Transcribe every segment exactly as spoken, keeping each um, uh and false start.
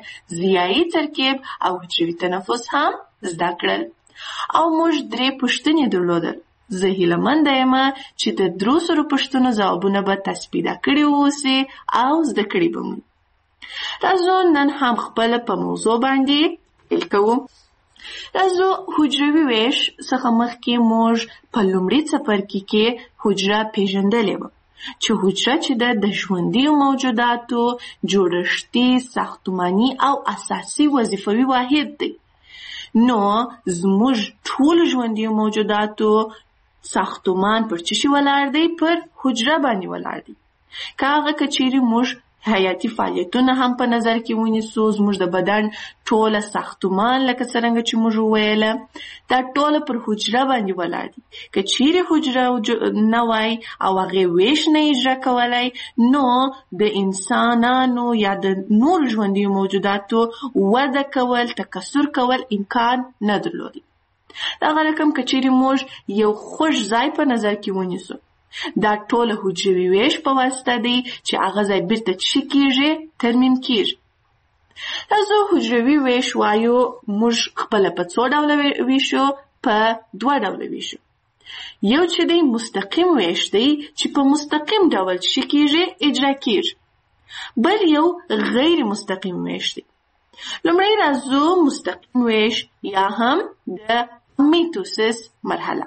ضیایي ترکیب او حجروي تنفس هم زده کړل. او موږ درې پوښتنې درلودل. زه هیله منده یم چې د درو سرو پوښتنو ځوابونه به تاسو پیدا کړي واوسئ او زده کړي به مو. راځو نن هم خپله په موضوع باندې پیل کوو. راځو حجروي ویش څخه مخکې موږ په لومړي څپرکي کې حجره پیژندلې وه چې حجره چې ده د ژوندیو موجوداتو جوړښتي، ساختماني او اساسي وظیفوي واحد دی. نو زموږ ټول ژوندیو موجوداتو ساختمان پر څه شي ولاړ دی؟ پر حجره باندې ولاړ دی. که هغه که چیرې موږ حیاتي فعالیتونه هم په نظر کې ونیسو، زموږ د بدن ټوله ساختمان لکه څرنګه چې موږ وویله دا ټوله پر حجره باندې ولاړ دي. که چیرې حجره نه وای او هغې ویش نه اجرا کولی، نو د انسانانو یا د نور ژوندیو موجوداتو وده کول، تکثر کول امکان نه درلودی. دغه رقم که چیرې موږ یو خوږ ځای په نظر کې ونیسو، دا ټوله حجروي ویش په واسطه دی چې هغه ځای بیرته څه کیږي؟ ترمیم کیږي. راځو حجروي ویش وایو موږ خپله په څو ډوله ویشو؟ په دوه ډوله ویشو. یو چې دی مستقیم ویش دی چې په مستقیم ډول څه کیږي؟ اجرا کیږي. بل یو غیر مستقیم ویش دی. لومړی راځو مستقیم ویش یا هم د میتوسیس مرحله.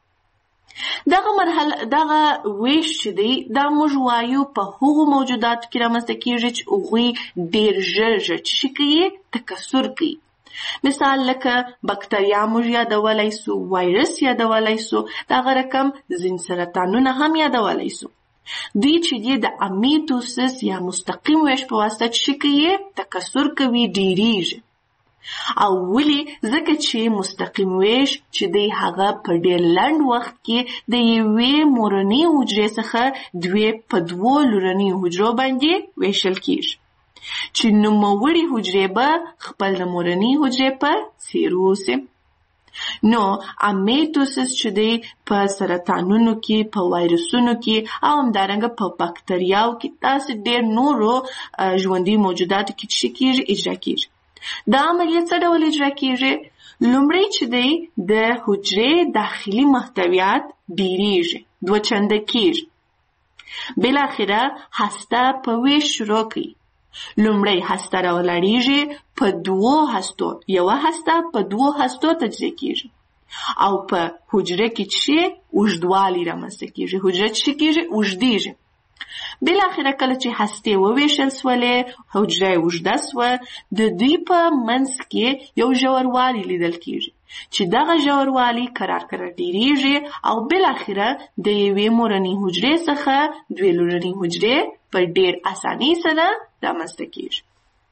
دغه مرحله دغه ویش چې دی دا موږ وایو په هغو موجوداتو کې رامنځته کیږي چې هغوی ډېر ژر ژر څه کوي؟ تکثر کوي. مثال لکه بکتریا موږ یادولی سو، وایرس یادولی سو، دغه رقم ځینې سرطانونه هم یادولی سو. دوی چې دی د امیتوسیس یا مستقیم ویش په واسطه څه کوي؟ تکثر کوي، ډېریږي. او ولی؟ ځکه چې مستقیم ویش چې دی هغه په ډېر لنډ وخت کې د یوې مورنۍ حجرې څخه دوی په دوو لورنۍ حجرو باندې ویشل کیږي چې نوموړې حجرې به خپل د مورنۍ حجرې په څیر اوسي. نو امیتوسیس چې دی په سرطانونو کې، په وایرسونو کې او همدارنګه په بکتریاو کې، داسې ډېر نورو ژوندي موجوداتو کې څه کیږي؟ اجرا کیږي. دا عملیه څه ډول اجرا کیږي؟ لومړی چې دی د حجرې داخلي محتویات ډیریږي، دوه چنده کیږي. بالاخره هسته په ویش شروع کوي. لومړی هسته راولاړیږي په دوو هستو، یوه هسته په دوو هستو تجزیه کیږي او په حجره کې چې اوږدوالی رامنځته کیږي، حجره چې کیږي؟ اوږدیږي. بالاخره کله چې هستې وویشل سولې، حجره یې اوږده سوه، د دوی په منځ کې یو ژوروالی لیدل کیږي چې دغه ژوروالی کرار کرار ډیریږي او بالاخره د یوې مورنۍ حجرې څخه دوې لورنۍ حجرې په ډېر اسانۍ سره رامنځته کیږي.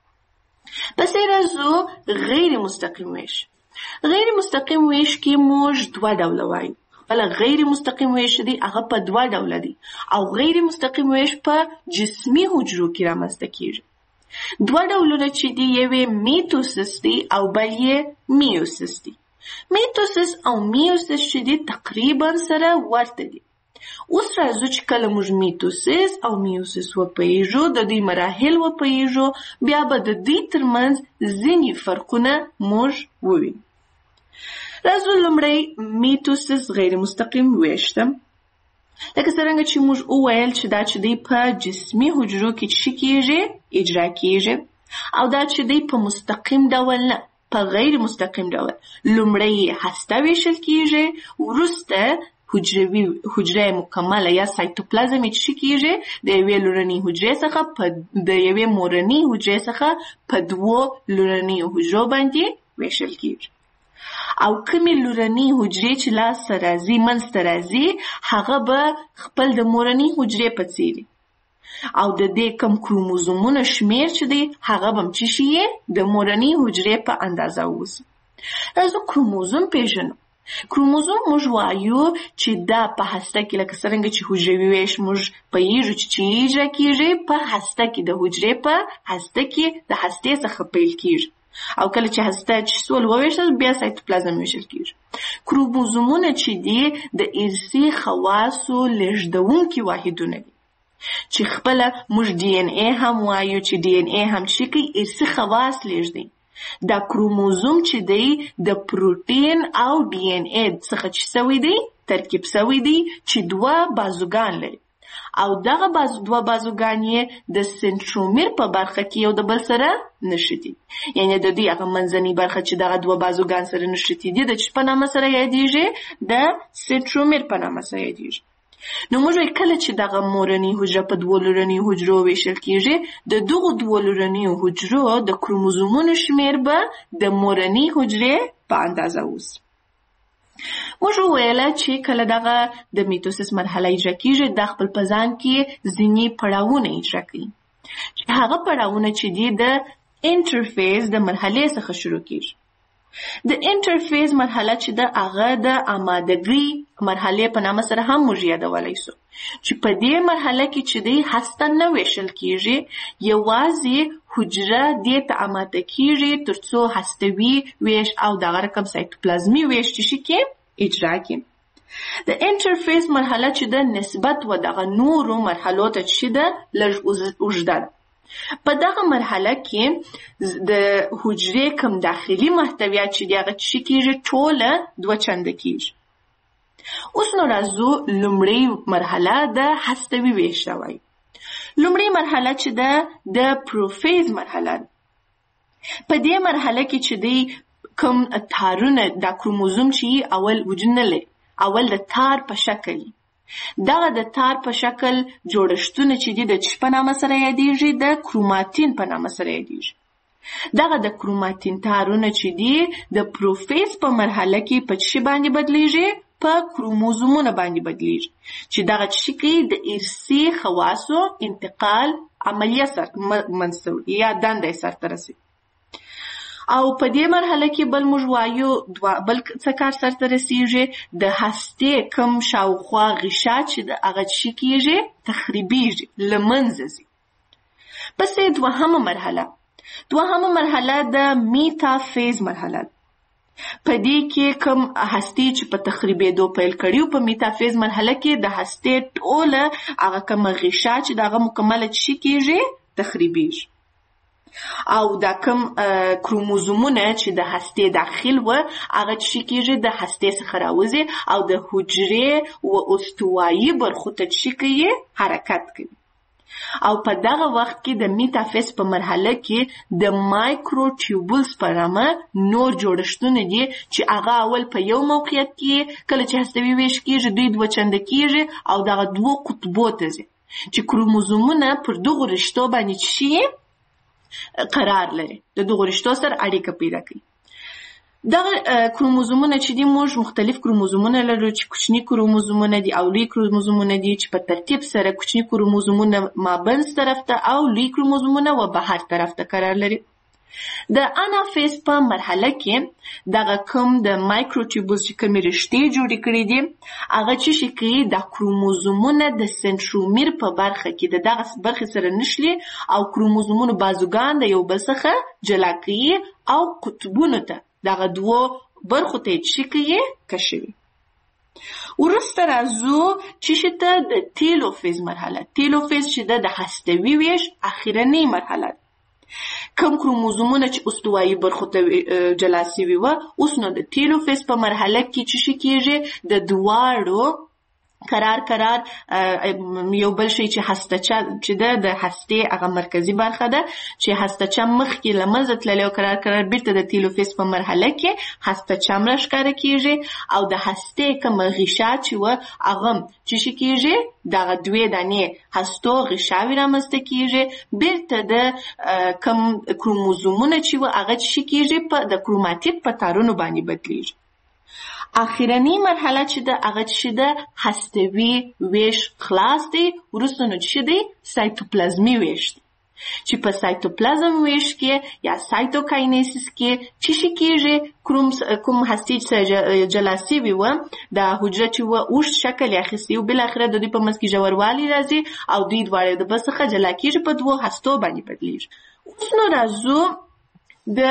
پسې راځو غیر مستقیم ویش. غیر مستقیم ویش کې موږ دوه ډوله وایو. بله غیر مستقیم ویش دی هغه په دوه ډوله دی او غیر مستقیم ویش په جسمي حجرو کې رامنځته کیږي. دوه ډولونه چې دی یوې میتوسیس دی او بل یې میوسیس دی. میتوسیس او میوسیس چې دی تقریبا سره ورته دي. اوس راځو چې کله موږ میتوسیس او میوسیس وپوهیږو، د دوی مراحل وپوهیږو، بیا به د دوی ترمنځ ځینې فرقونه موږ ووینو. راځو لومړی میتوسیس غیر مستقیم ویش ته. لکه څرنګه چې موږ وویل چې دا چې دی په جسمي حجرو کې څه کیږي؟ اجرا کیږي. او دا چې دی په مستقیم ډول نه، په غیر مستقیم ډول. لومړی هسته ویشل کیږي، وروسته حجروي حجره مکمله یا سایتوپلازم یې څه کیږي؟ د یوې لورنۍ حجرې څخه په د یوې مورنۍ حجرې څخه په دوو لورنیو حجرو باندې ویشل کیږي. او کومې لورنۍ حجرې چې لاسته راځي، منځته راځي، هغه به خپل د مورنۍ حجرې په څیر او د دې کم کروموزومونه شمیر چې دی هغه به هم څه شي؟ د مورنۍ حجرې په اندازه اوسي. راځو کروموزوم پیژنو. کروموزوم موږ وایو چې دا په هسته کې لکه څرنګه چې حجروي ویش موږ پوهیږو چې چې اجرا کیږي، په هسته کې د حجرې په هسته کې د هستې څخه پیل کیږي او کله چې هسته چې سول وویشل بیا سایتوپلازم ویشل کیږي. کروموزومونه چې دي د ارثي خواصو لېږدونکي واحدونه دي. چې خپله موږ ډي ان اے هم وایو چې ډي ان اے هم چې کوي ارثي خواص لېږدي. دا کروموزوم چې دی د پروټین او ډي ان اے څخه چې سوی دی ترکیب سوی دی چې دوه بازوګان لري او دغه باز دوه بازوګان یې د سنترومیر په برخه کې یو د بل سره نښتي، یعنی د دې هغه منځنۍ برخه چې دغه دوه بازوګان سره نښتي دي د چی په نامه سره یادیږي؟ د سنترومیر په نامه سره یادیږي. نو موږ کله چې دغه مورنۍ حجره په دوه لورنۍ حجرو ویشل کیږي د دغه دوه لورنۍ حجرو د کروموزومونو شمیر به د مورنۍ حجرې په اندازه اوسي. موږ وویل چې کله دغه د میتوسیس مرحله اجرا کیږي د خپل په ځان کې ځینې پړاوونه اجرا کوي چې هغه پړاوونه چې دي د انټرفیس د مرحلې څخه شروع کیږي. د انټرفیس مرحله چې د هغه د آمادګۍ مرحلې په نامه سره هم موږ یادولی سو چې په دې مرحله کې چې دی هسته نه ویشل کیږي، یوازې حجره دې ته آماده کیږي ترڅو هستوي ویش او دغه رقم سایتوپلازمي ویش چې کې اجرا کړي. د انټرفیس مرحله چې د نسبت و دغه نورو مرحلو ته چې د لږ اوږده ده. په دغه مرحله کې د حجرې کوم داخلي محتویات چې دغه چې کېږي ټوله دوه چنده کېږي. اوس نو راځو لومړی مرحله د هستوي ویش ته وایي. لومړی مرحله چې ده د پروفیز مرحله ده. په دې مرحله کې چې دی کوم تارونه دا کروموزوم چې اول وجود نه لري، اول د تار په شکل دغه د تار په شکل جوړښتونه چې دي د چی په نامه سره یادیږي؟ د کروماتین په نامه سره یادیږي. دغه د کروماتین تارونه چې دي د پروفیز په مرحله کې په چی باندې بدلیږي؟ په کروموزومونه باندې بدلیږي چې دغه چی کې د ارثي خواصو انتقال عملیه سره منځته یا دنده سره رسي. او په دې مرحله کې بل موږ وایو بل څه کار سرته رسیږي؟ د هستې کم شاوخوا غشا چې د هغه چی کېږي تخریبیږي، له منځه ځي. پسې دوهمه مرحله دوهمه مرحله د میتافیز مرحله ده. په دې کې کم هستې چې په تخریبېدو پیل کړي په میتافیز مرحله کې د هستې ټوله هغه کم غشا چې د هغه مکمله چی کېږي تخریبیږي. او دا کم کروموزومونه چې د هستې داخل و هغه چې کېږي د هستې څخه راوځي او د حجرې و استوایي برخو ته چې کوي حرکت کوي. او په دغه وخت کې د میتافیز په مرحله کې د مایکروټیوبولز په نامه نور جوړښتونه دي چې هغه اول په یو موقعیت کې کله چې هستوي ویش کېږي دوی دوه چنده کېږي او دغه دوه قطبو ته ځي چې کروموزومونه پر دغو رشتو باندې شي قرار لري، د دغو رشتو سره اړیکه پیدا کوي. دغه کروموزومونه چې دي موږ مختلف کروموزومونه لرو چې کوچني کروموزومونه دي او لوی کروموزومونه دي چې په ترتیب سره کوچني کروموزومونه مابینځ طرف ته او لوی کروموزومونه و بهر طرف ته قرار لري. د انافیز په مرحله کې دغه کوم د مایکروټیوبولز چې کومې رشتې جوړې کړي دي هغه چې شي کوي د کروموزومونه د سنترومیر په برخه کې د دغه برخې سره نښلي او کروموزومونو بازوګان د یو بل څخه جلا کوي او قطبونو ته دغه دوه برخو ته چې کوي کشوي. وروسته راځو چې شته د تیلوفیز مرحله. تیلوفیز چې د هستوي ویش اخرنۍ مرحله ده. کم کروموزومونه چې استوایي برخو ته جلا سوي وه اوس نو د تیلوفیز په مرحله کې چې شي کېږي د دواړو قرار قرار یو بل شي چې هستچه چې د هستې هغه مرکزي برخه ده چې هستچه مخکې له منځه تللی او قرار قرار بیرته د تیلوفیز په مرحله کې هستچه هم راښکاره کېږي او د هستې کومه غشا چې وه هغه چې شي کېږي دغه دوې دانې هستو غشاوې رامنځته کېږي بیرته د کوم کروموزومونه چې وه هغه چې شي کېږي د کروماتید په تارونو باندې بدلیږي. اخرنۍ مرحله چې ده هغه چې ده هستوي ویش خلاص دی. وروسته نو چې دی سایتوپلازمي ویش دی چې په سایتوپلازم ویش کې یا سایتوکاینیسیس کې چې شي کېږي کوم هستې چې جلا سوي وه دا حجره چې وه اوږد شکل یې اخیستی و بالاخره د دوی په منځ کې ژوروالی راځي او دوی دواړه د بل څخه جلا کېږي په دوو هستو باندې بدلیږي. اوس نو راځو د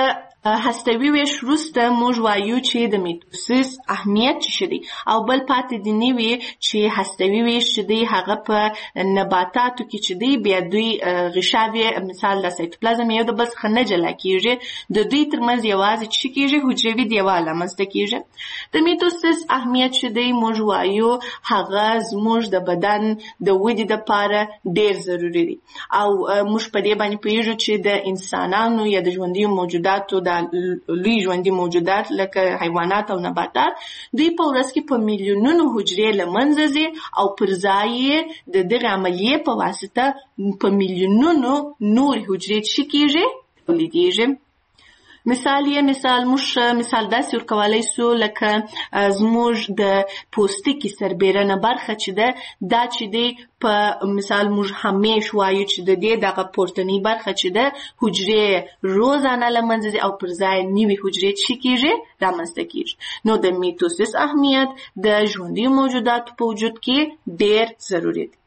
هستوي ویش وروسته موږ وایو چې د میتوسیس اهمیت چې شي دی او بل پاتې دی نوي چې هستوي ویش چې دی هغه په نباتاتو کې چې دی بیا دوی غشاوې مثال د سایتوپلازم یو د بل څخه نه جلا کیږي د دوی ترمنځ یوازې چې کیږي حجروي دیوال رامنځته کیږي. د میتوسیس اهمیت چې دی موږ وایو هغه زموږ د بدن د ودې لپاره ډیر ضروري دی او موږ په دې باندې پوهیږو چې د انسانانو یا د ژوندیو موجوداتو د لوی ژوندي موجودات لکه حیوانات او نباتات دوی په ورځ کې په میلیونونو حجرې له منځه ځي او پر ځای د دغه عملیې په واسطه په میلیونونو نورې حجرې چې کیږي تولیدیږي. مثال یې مثال موږ مثال داسې ورکولی سو لکه زموږ د پوستکي سربیرنه برخه چې ده دا چې دی په مثال موږ همیش وایو چې د دې دغه پورتنۍ برخه چې ده حجرې روزانه له منځه ځي او پر ځای نوي حجرې چې کیږي رامنځته کیږي. نو د میتوسیس اهمیت د ژوندیو موجوداتو په وجود کې ډیر ضروري دی.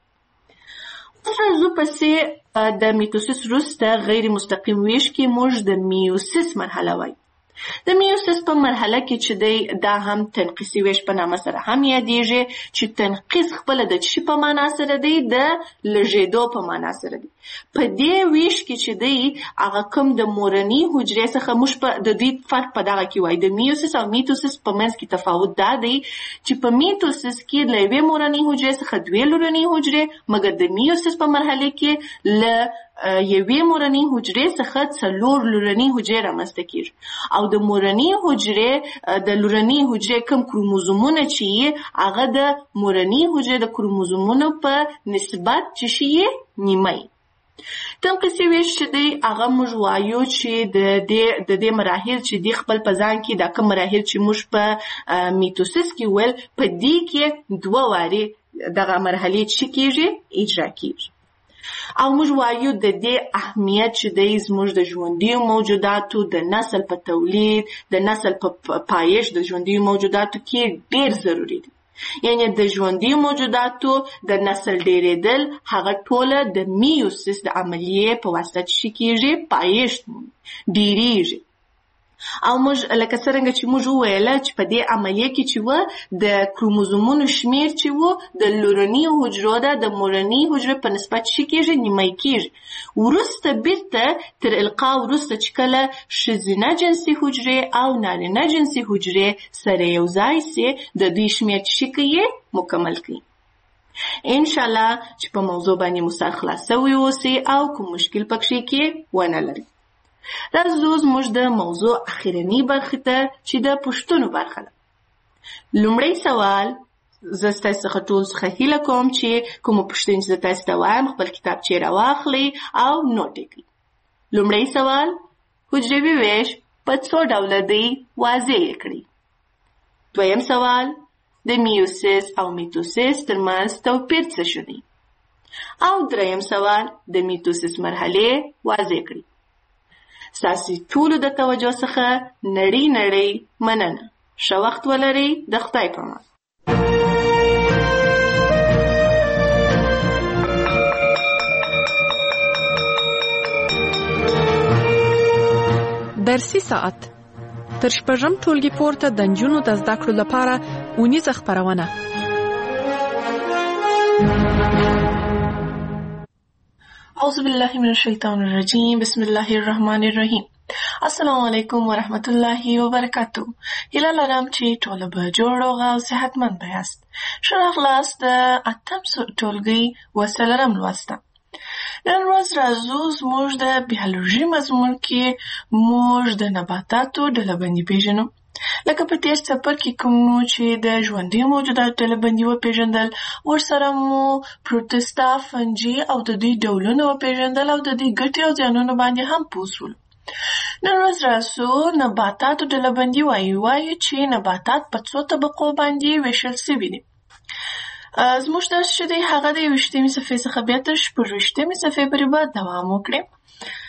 راځو پسې د میتوسیس وروسته غیر مستقیم ویش کې موږ د میوسیس مرحله وایو. د میوسیس په مرحله کې چې دی دا هم تنقیصي ویش په نامه سره هم یادیږي چې تنقیص خپله د چی په معنا سره دی د لږېدو په معنا سره دی. په دې ویش کې چې دی هغه کوم د مورني حجرې څخه موږ په د دوی فرق په دغه کې وایي د میوسیس او میتوسیس په منځ کې تفاوت دا دی چې په میتوسیس کې له یوې مورني حجرې څخه دوې لورنۍ حجرې مګر د میوسیس په مرحله کې له یوې مورنۍ حجرې څخه څلور لورنۍ حجرې رامنځته کیږي او د مورنۍ حجرې د لورنۍ حجرې کوم کروموزومونه چې یې هغه د مورنۍ حجرې د کروموزومونو په نسبت چې شي یې نیمه یي. تنقیصي ویش چې دی هغه موږ وایو چې د دې د دې مراحل چې دی خپل په ځان کې دا کوم مراحل چې موږ په میتوسیس کې ول په دې کې دوه وارې دغه مرحلې چې کیږي اجرا کیږي او موږ وایو د دې اهمیت چې دی زموږ د ژوندیو موجوداتو د نسل په تولید د نسل په پایښت د ژوندیو موجوداتو کې ډیر ضروري دی. یعنی د ژوندیو موجوداتو د نسل ډیرېدل هغه ټوله د میوسیس د عملیې په واسطه چې کیږي پایښت ډیریږي او موږ لکه څرنګه چې موږ وویله چې په دې عملیه کې چې وه د کروموزومونو شمیر چې وو د لورنیو حجرو ده د مورنۍ حجرې په نسبت چې کېږي نیمه کېږي. وروسته بیرته تر القا وروسته چې کله ښځینه جنسي حجرې او نارینه جنسي حجرې سره یو ځای سي د دوی شمیر چې کوي مکمل کوي. انشاءالله چې په موضوع باندې مو سر خلاص سوی اوسي او کوم مشکل پکښې کې ونه لري. راځو زموږ د موضوع اخرنۍ برخې ته چې د پوښتنو برخه ده. لومړی سوال زه ستاسو څخه ټول څخه هیله کوم چې کومه پوښتنې چې زه تاسو ته وایم خپل کتابچې راواخلئ او نوټ یې کړئ. لومړی سوال حجروي ویش په څو ډوله دی واضح یې کړئ. دویم سوال د میوسیس او میتوسیس ترمنځ توپیر څه شو دی او دریم سوال د میتوسیس مرحلې واضح کړئ. ستاسو ټولو د توجه څخه نړۍ نړۍ مننه. ښه وخت ولرئ. د خدای په امان. درسي ساعت تر شپږم ټولګي پورته د نجونو د زده کړو لپاره اونیزه خپرونه. اعوذ بالله من الشیطان الرجیم. بسم الله الرحمن الرحیم. السلام علیکم ورحمت الله وبرکاتو. هیله لرم چې ټول به جوړ او صحتمند یاست. ښه راغلاست د اتم ټولګي وسلرم لوسته. نن ورځ راځو زموږ د بیولوژي مضمون کې موږ د نباتاتو ډلبندي پیژنو. لکه په تیر څپر کې کوم چې د ژوندیو موجوداتو ډلبندي وپیژندل، ورسره مو پروټستا، فنجي او د دوی ډولونه وپیژندل او د دوی ګټې او زیانونو باندې هم پوه شولو. نن ورځ راځو نباتاتو ډلبندي وایو. وایو چې نباتات په څو طبقو باندې ویشل شوي دي. زموږ درس چې دی هغه د یویشتمې صفحې څخه بیا تر شپږویشتمې صفحې پورې به دوام وکړي.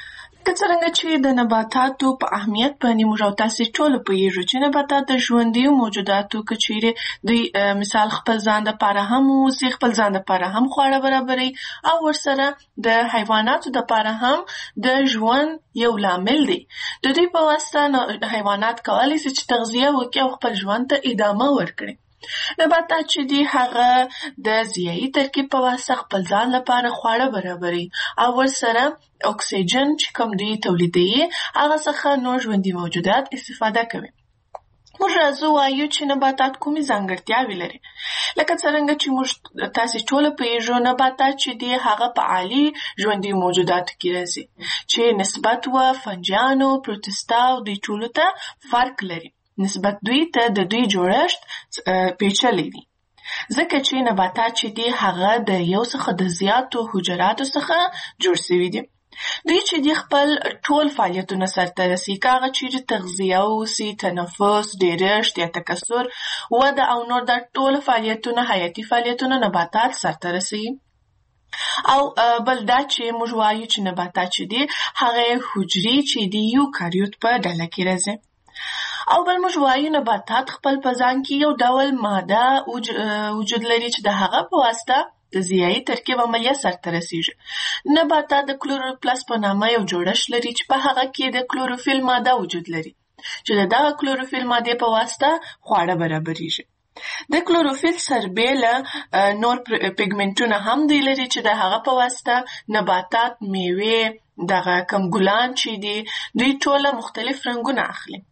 که څرنګه چې د نباتاتو په اهمیت باندې موږ او تاسې ټول پوهیږو چې نباتات د ژوندیو موجوداتو که چیرې دوی مثال خپل ځان دپاره هم اوسي، خپل ځان دپاره هم خواړه برابروي او ورسره د حیواناتو دپاره هم د ژوند یو لامل دی. د دوی په واسطه حیوانات کولی شي چې تغذیه وکړي او خپل ژوند ته ادامه ورکړي. نباتات چې دي هغه د ضیایي ترکیب په واسطه خپل ځان لپاره خواړه برابروي او ورسره اکسیجن چې کوم دوی تولیدوي هغه څخه نور ژوندي موجودات استفاده کوي. موږ راځو وایو چې نباتات کومې ځانګړتیاوې لري. لکه څرنګه چې موږ تاسې ټوله پوهیږو نباتات چې دي هغه په عالي ژوندي موجوداتو کې راځي چې نسبت و فنجیانو، پروتستا او دوی ټولو ته فرق لري. نسبت دوی ته د دوی جوړښت پیچلی دی ځکه چې نباتات چې دي هغه د یو څخه د زیاتو حجراتو څخه جوړ شوي دي. دوی چې دي خپل ټول فعالیتونه سرته رسوي، که هغه چیرې تغذیه اوسي، تنفس، ډیرښت یا تکثر، وده او نور دا ټول فعالیتونه حیاتي فعالیتونه نباتات سرته رسوي. او بل دا چې موږ وایو چې نباتات چې دي هغه حجرې چې دي یوکاریوت په ډله کې راځي. او بل موږ وایو نباتات خپل په ځان کې یو ډول ماده وجود لري چې د هغه په واسطه د ضیایي ترکیب عملیه سرته رسیږي. نباتات د کلوروپلاست په نامه یو جوړښت لري چې په هغه کې د کلوروفیل ماده وجود لري چې د دغه کلوروفیل مادې په واسطه خواړه برابریږي. د کلوروفیل سربیله نور پیګمنټونه هم دی لري چې د هغه په واسطه نباتات، میوې، دغه کم ګلان چې دي دوی ټوله مختلف رنګونه اخلي.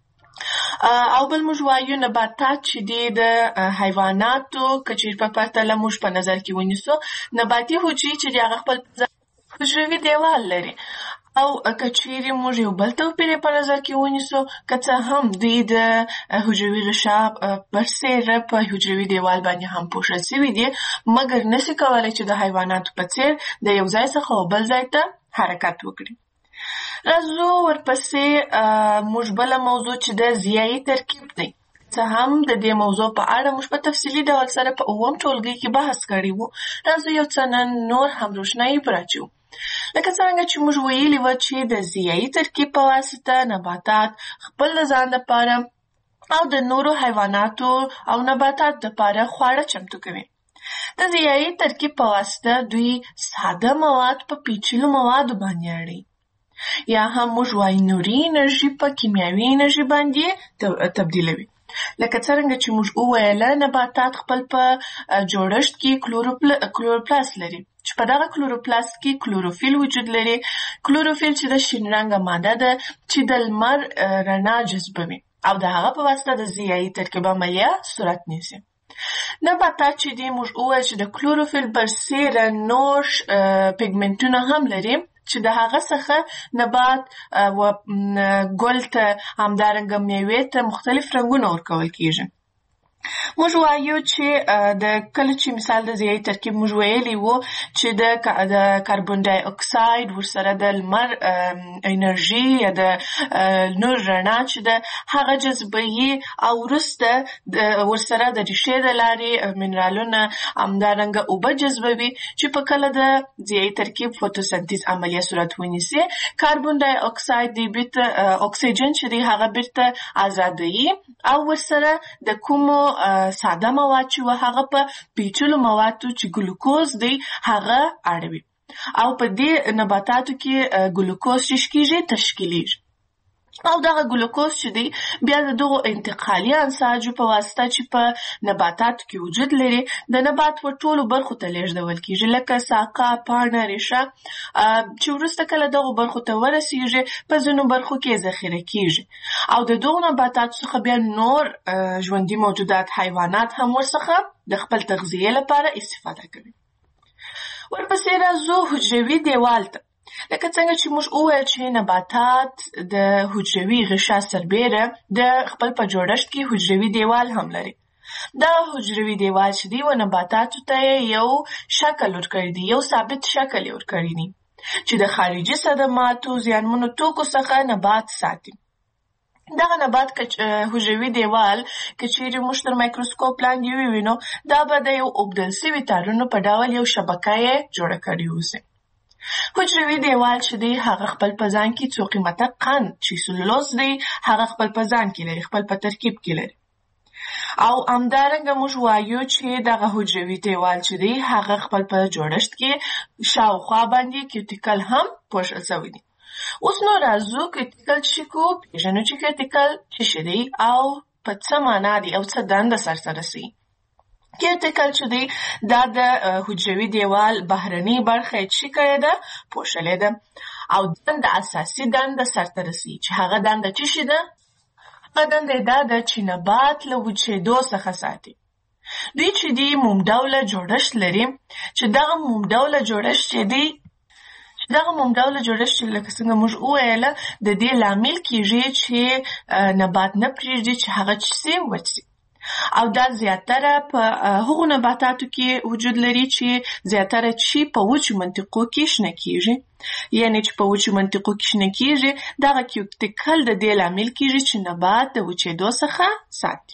او بل موږ وایو نباتات چې دي د حیواناتو که چیرې په پرتله موږ په نظر کې ونیسو، نباتي حجرې چې دي هغه خپل حجروي دیوال لري. او که چیرې موږ یو بل توپیر په نظر کې ونیسو، که څه هم دوی د حجروي غشا برسېره په حجروي دیوال باندې هم پوښل شوي دي، مګر نشي کولی چې د حیواناتو په څېر د یو ځای څخه بل ځای ته حرکت وکړي. راځو ورپسې موږ بله موضوع چې د ضیایي ترکیب دی. څه هم د دې موضوع په اړه موږ په تفصیلي ډول سره په اووم ټولګي کې بحث کړی وو. راځو یو څه نن نور هم روښنایي پرې اچوو. لکه څرنګه چې موږ ویلي وو چې د ضیایي ترکیب په واسطه نباتات خپل ځان لپاره او د نورو حیواناتو او نباتات لپاره خواړه چمتو کوي. د ضیایي ترکیب په واسطه دوی ساده مواد په پیچلو موادو باندې اړوي، یا هم موږ وایو نوري انرژي په کیمیاوي انرژي باندې تبدیلوي. لکه څرنګه چې موږ وویله نباتات خپل په جوړښت کې کلوروپلاست لري چې په دغه کلوروپلاست کې کلوروفیل وجود لري. کلوروفیل چې د شین رنګه ماده ده چې د لمر رڼا جذبوي او د هغه په واسطه د ضیایي ترکیب عملیه صورت نیسي. نباتات چې دي موږ وویل چې د کلوروفیل برسېره نور پیګمنټونه هم لري چې د هغه څخه نبات و ګل ته همدارنګه میوې ته مختلف رنګونه ورکول کیږي. موږ وایو چې د کله چې مثال د ضیایي ترکیب موږ ویلي وو چې د کاربن ډای اکساید ورسره د لمر انرژي یا د نور رڼا چې ده هغه جذبوي او وروسته ورسره د ریښې د لارې منرالونه همدارنګه اوبه جذبوي چې په کله د ضیایي ترکیب فوتوسنتیز عملیه صورت ونیسي. کاربن ډای اکساید دی بیرته اکسیجن چې دی هغه بیرته ازادوي او ورسره د کومو ساده مواد چې هغه په پیچلو موادو چې ګلوکوز دی هغه اړوي او په دې نباتاتو کې ګلوکوز چې کیږي تشکیلیږي او دغه ګلوکوز چې دی بیا د دغو انتقالي انساجو په واسطه چې په نباتاتو کې وجود لري د نبات په ټولو برخو ته لیږدول کیږي لکه ساقه، پاڼه، ریښه چې وروسته کله دغو برخو ته ورسیږي په ځینو برخو کې ذخیره کیږي او د دغو نباتاتو څخه بیا نور ژوندي موجودات حیوانات هم ورڅخه د خپل تغذیې لپاره استفاده کوي. ورپسې راځو حجروي دیوال ته. لکه څنګه چې موږ وویل چې نباتات د حجروي غشا سربیره د خپل په جوړښت کې حجروي دیوال هم لري. دا حجروي دیوال چې دی و نباتاتو ته یو شکل ورکړی دی، یو ثابت شکل یې ورکړی دی چې د خارجي صدماتو زیانمنو توکو څخه نبات ساتي. دغه نبات حجروي دیوال که چیرې موږ تر مایکروسکوپ لاندې ووینو دا به د یو اوبدل سوي تارونو په ډول یو شبکه یې جوړه کړې اوسي. حجروي دیوال چې دی هغه خپل په ځان کې څو قیمته قند چې سلولوز دی هغه خپل په ځان کې لري، خپل په ترکیب کې لري. او همدارنګه موږ وایو چې دغه حجروي دیوال چې دی هغه خپل په جوړښت کې شاوخوا باندې کیوټیکل هم پوښل شوی دی. اوس نو راځو کیوټیکل چې کو پیژنو چې کیوټیکل څه شی دی او په څه معنا دی او څه دنده سرته رسوي. کیوټیکل چې دی دا د حجروي دیوال بهرنۍ برخه چې کړې ده پوښلې ده او دنده اساسي دنده سرته رسوي چې هغه دنده څه شي ده؟ هغه دنده دا ده چې نبات له وچېدو څخه ساتي. دوی چې دی موم ډوله جوړښت لري چې دغه موم ډوله جوړښت چې دی دغه موم ډوله جوړښت چې لکه څنګه موږ وویله د دې لامل کیږي چې نبات نه پرېږدي چې هغه څه سي وچ سي. او دا زیاتره په هغو نباتاتو کې وجود لري چې زیاتره چې په وچو منطقو کې شنه کیږي، یعنی چې په وچو منطقو کې شنه کیږي دغه کیوټیکل د دې لامل کیږي چې نبات د وچېدو څخه ساتي.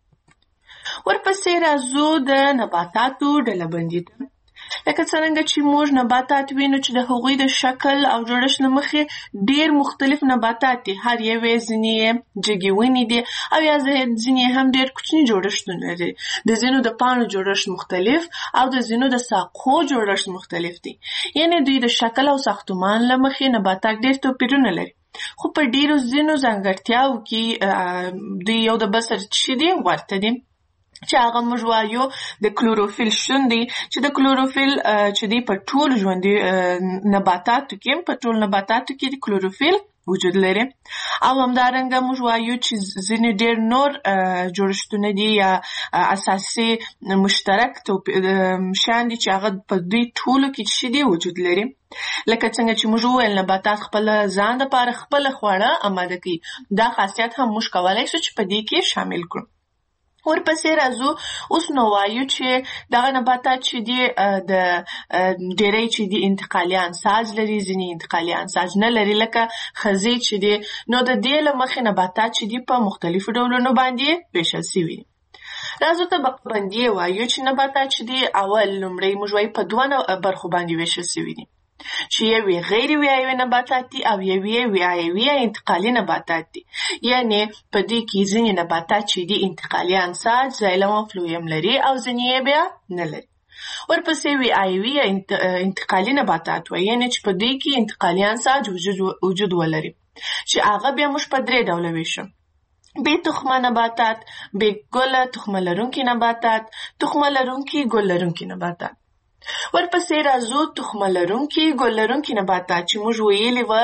ورپسې راځو د نباتاتو ډلبندي ته. لکه څرنګه چې موږ نباتات وینو چې د هغوی د شکل او جوړښت له مخې ډېر مختلف نباتات دي، هر یو یې ځینې جګې ونې دي او یا ځینې هم ډېر کوچني جوړښتونه لري. د ځینو د پاڼو جوړښت مختلف او د ځینو د ساقو جوړښت مختلف دي، یعنې دوی د شکل او ساختمان له مخې نباتات ډېر توپیرونه لري، خو په ډېرو ځینو ځانګړتیاو کې دوی یو د بل سره څه دي ورته دي چې هغه موږ وایو د کلوروفیل شتون دی چې د کلوروفیل چې دی په ټول ژوندي نباتاتو کې په ټول نباتاتو کې د کلوروفیل وجود لري. او همدارنګه موږ وایو چې ځینې ډېر نور جوړښتونه دي یا اساسي مشترک شیان دي چې هغه په دوی ټولو کې څه دي وجود لري. لکه څنګه چې موږ وویل نباتات خپل ځان دپاره خپله خواړه اماده کوي، دا خاصیت هم موږ کولی شو چې په دې کې شامل کړو. ورپسې راځو اوس نو وایو چې دغه نباتات چې دي د ډېری چې دي انتقالي انساج لري، ځینې انتقالي انساج نه لري لکه خزې چې دي. نو د دې له مخې نباتات چې دي په مختلفو ډولونو باندې ویشل سوي. راځو طبقه بندي وایو چې نباتات چې دي اول لومړی موږ وایو په دوه برخو باندې ویشل سوي دي چې یوې غیر ویایوي نباتات دي او یوې ویایوي انتقالي نباتات دي. یعنی په دې کې ځینې نباتات چې دي انتقالي انساج زایلم او فلویم لري او ځینې یې بیا نه لري. ورپسې ویایوي انتقالي نباتات وایي، یعنی چې په دې کې انتقالي انساج وجود ولري چې هغه بیا موږ په درې ډوله ویشو: بې تخمه نباتات، بې ګله تخمه لرونکي نباتات، تخمه لرونکي ګل لرونکي نباتات. ورپسې راځو تخمه لرونکي ګل لرونکي نباتات چې موږ ویلي وه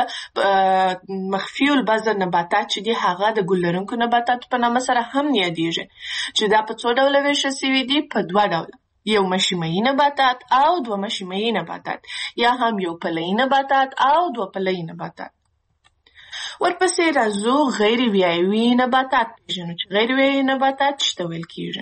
مخفي البذر نباتات چې دي هغه د ګل لرونکو نباتاتو په نامه سره هم یادیږي چې دا په څو ډوله ویشل سوي دي؟ په دوه ډوله، یو مشیمه‌یي نباتات او دوه مشیمه‌یي نباتات، یا هم یو پله‌یي نباتات او دوه پله‌یي نباتات. ورپسې راځو غیر ویایوي نباتات پیژنو چې غیر ویایوي نباتات څه ته ویل کیږي.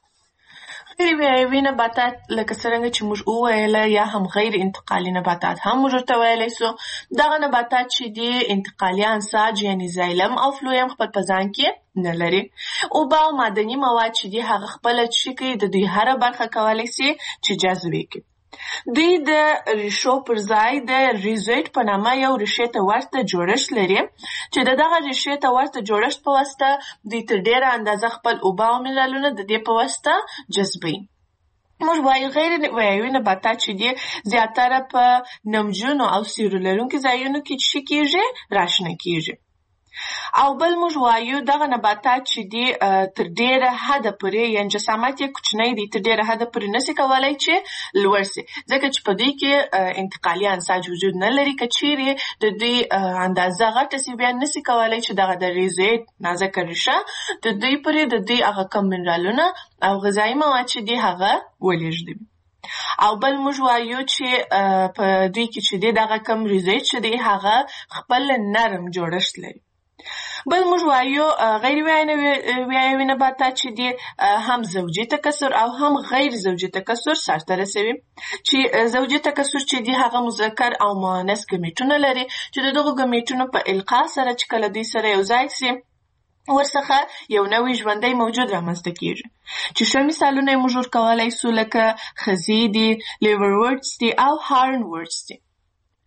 غیر ویایوي نباتات لکه څرنګه چې موږ وویله یا هم غیر انتقالي نباتات هم موږ ورته ویلی سو. دغه نباتات چې دي انتقالي انساج یعنې زایلم او فلویم خپل په ځان کې نه لري. اوبه او معدني مواد چې دي هغه خپله څه کوي د دوی هره برخه کولی سي چې جذبې کړي. دوی د ریښو پر ځای د ریزویډ په نامه یو ریښې ته ورته جوړښت لري چې د دغه ریښې ته ورته جوړښت په واسطه دوی تر ډېره اندازه خپل اوبه او منرالونه د دې په واسطه جذبوي. موږ وایو غیر ویایوي نباتات چې دي زیاتره په نمجنو او سیوري لرونکي ځایونو کې څه کیږي؟ راشنه کیږي. او بل موږ وایو دغه نباتات چې دي تر ډېره حده پورې یعنې جسامت یې کوچنی دی، تر ډېره حده پورې نسي کولی چې لوړ سي، ځکه چې په دوی کې انتقالي انساج وجود نه لري. که چیرې د دوی اندازه غټه سي بیا نسي کولی چې دغه د ریزویډ نازکه ریښه د دوی پورې د دوی هغه کم منرالونه او غذایي مواد چې دي هغه ولېږدوي. او بل موږ وایو چې په دوی کې چې دی دغه کم ریزویډ چې دی هغه خپل نرم جوړښت لري. بل موږ وایو غیر ویایوي نباتات چې دي هم زوجي تکثر او هم غیر زوجي تکثر سرته رسوي. چې زوجي تکثر چې دي هغه مذکر او مؤنث ګمیټونه لري چې د دغو ګمیټونو په القا سره چې کله دوی سره یو ځای سي ورڅخه یو نوی ژوندی موجود رامنځته کیږي. چې ښه مثالونه یې موږ ورکولی سو لکه خزې دي، لیور ورډز دي او هارن ورډز دي.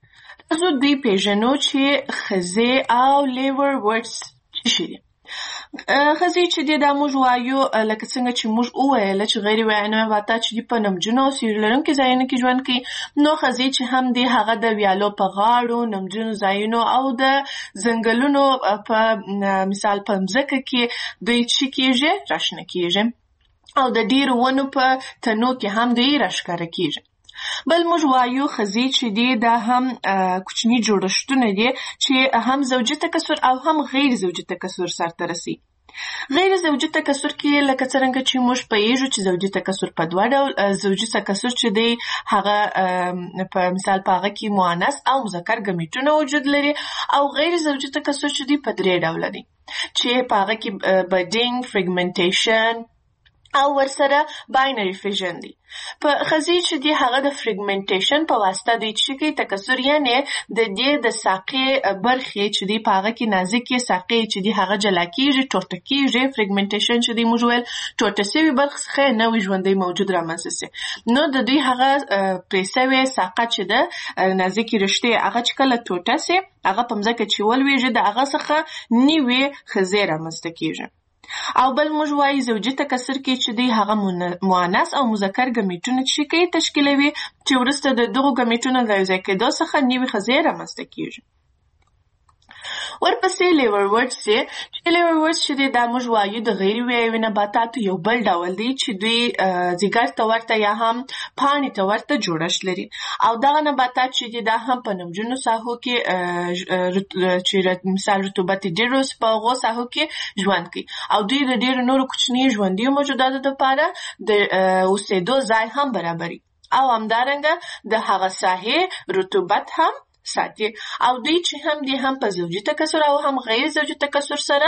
زه دوی پیژنو چې ښځې او لیور ورډز څه شي دي. ښځې چې دي دا موږ وایو لکه څنګه چې موږ وویله چې غیر ویاینه نباتات چې دي په نمجنو او سیوري لرونکي ځایونو کې ژوند کوي، نو ښځې چې هم دي هغه د ویالو په غاړو، نمجنو ځایونو او د ځنګلونو په مثال په مځکه کې دوی څه کېږي؟ راشنه کېږي او د ډېرو ونو په تنو کې هم دوی راښکاره کېږي. بل موږ وایو ښځې چې دي دا هم کوچني جوړښتونه دي چې هم زوجي تکثر او هم غیر زوجي تکثر سرته رسي. غیر زوجي تکثر کې لکه څرنګه چې موږ پوهیږو چې زوجي تکثر په دوه ډول، زوجي تکثر چې دی هغه په مثال په هغه کې مؤنث او مذکر ګمیټونه وجود لري، او غیر زوجي تکثر چې دی په درې ډوله دی چې په هغه کې بډینګ، فریګمنټیشن او ورسره باینري فیژن دی. په ښځې چې دی هغه د فریګمنټیشن په واسطه دوی چې کوي تکثر، یعنې د دې د ساقې برخې چې دی په هغه کې نازکې ساقې چې دی هغه جلا کېږي، ټوټه کېږي. فریګمنټیشن چې دی موږ ویل ټوټه سوي برخې څخه نوی ژوندی موجود رامنځته سي، نو د دوی هغه پرې سوې ساقه چې ده نازکې رشتې هغه چې کله ټوټه سي هغه په مځکه چې ولویږي د هغه څخه نوې ښځې رامنځته کېږي. او بل موږ وایي زوجي تکثر کې چې دی هغه مؤنث او مذکر ګمیټونه چې کوي تشکیلوي چې وروسته د دغو ګمیټونو د یوځای کېدو څخه نوې ښځې رامنځته کېږي. ورپسې لیور ورډز دی چې لیور ورډز چې دی دا موږ وایو د غیر ویایوي نباتاتو یو بل ډول دی چې دوی ځیګر ته ورته یا هم پاڼې ته ورته جوړښت لري، او دغه نباتات چې دی دا هم په نمجنو ساحو کې چې مثال رطوبت ډېر وي په هغو ساحو کې ژوند کوي، او دوی د ډېرو نورو کوچنیو ژوندیو موجوداتو دپاره د اوسېدو ځای هم برابري، او همدارنګه د هغه ساحې رطوبت هم ساتي. او دوی چې هم دي هم په زوجي تکثر او هم غیر زوجي تکثر سره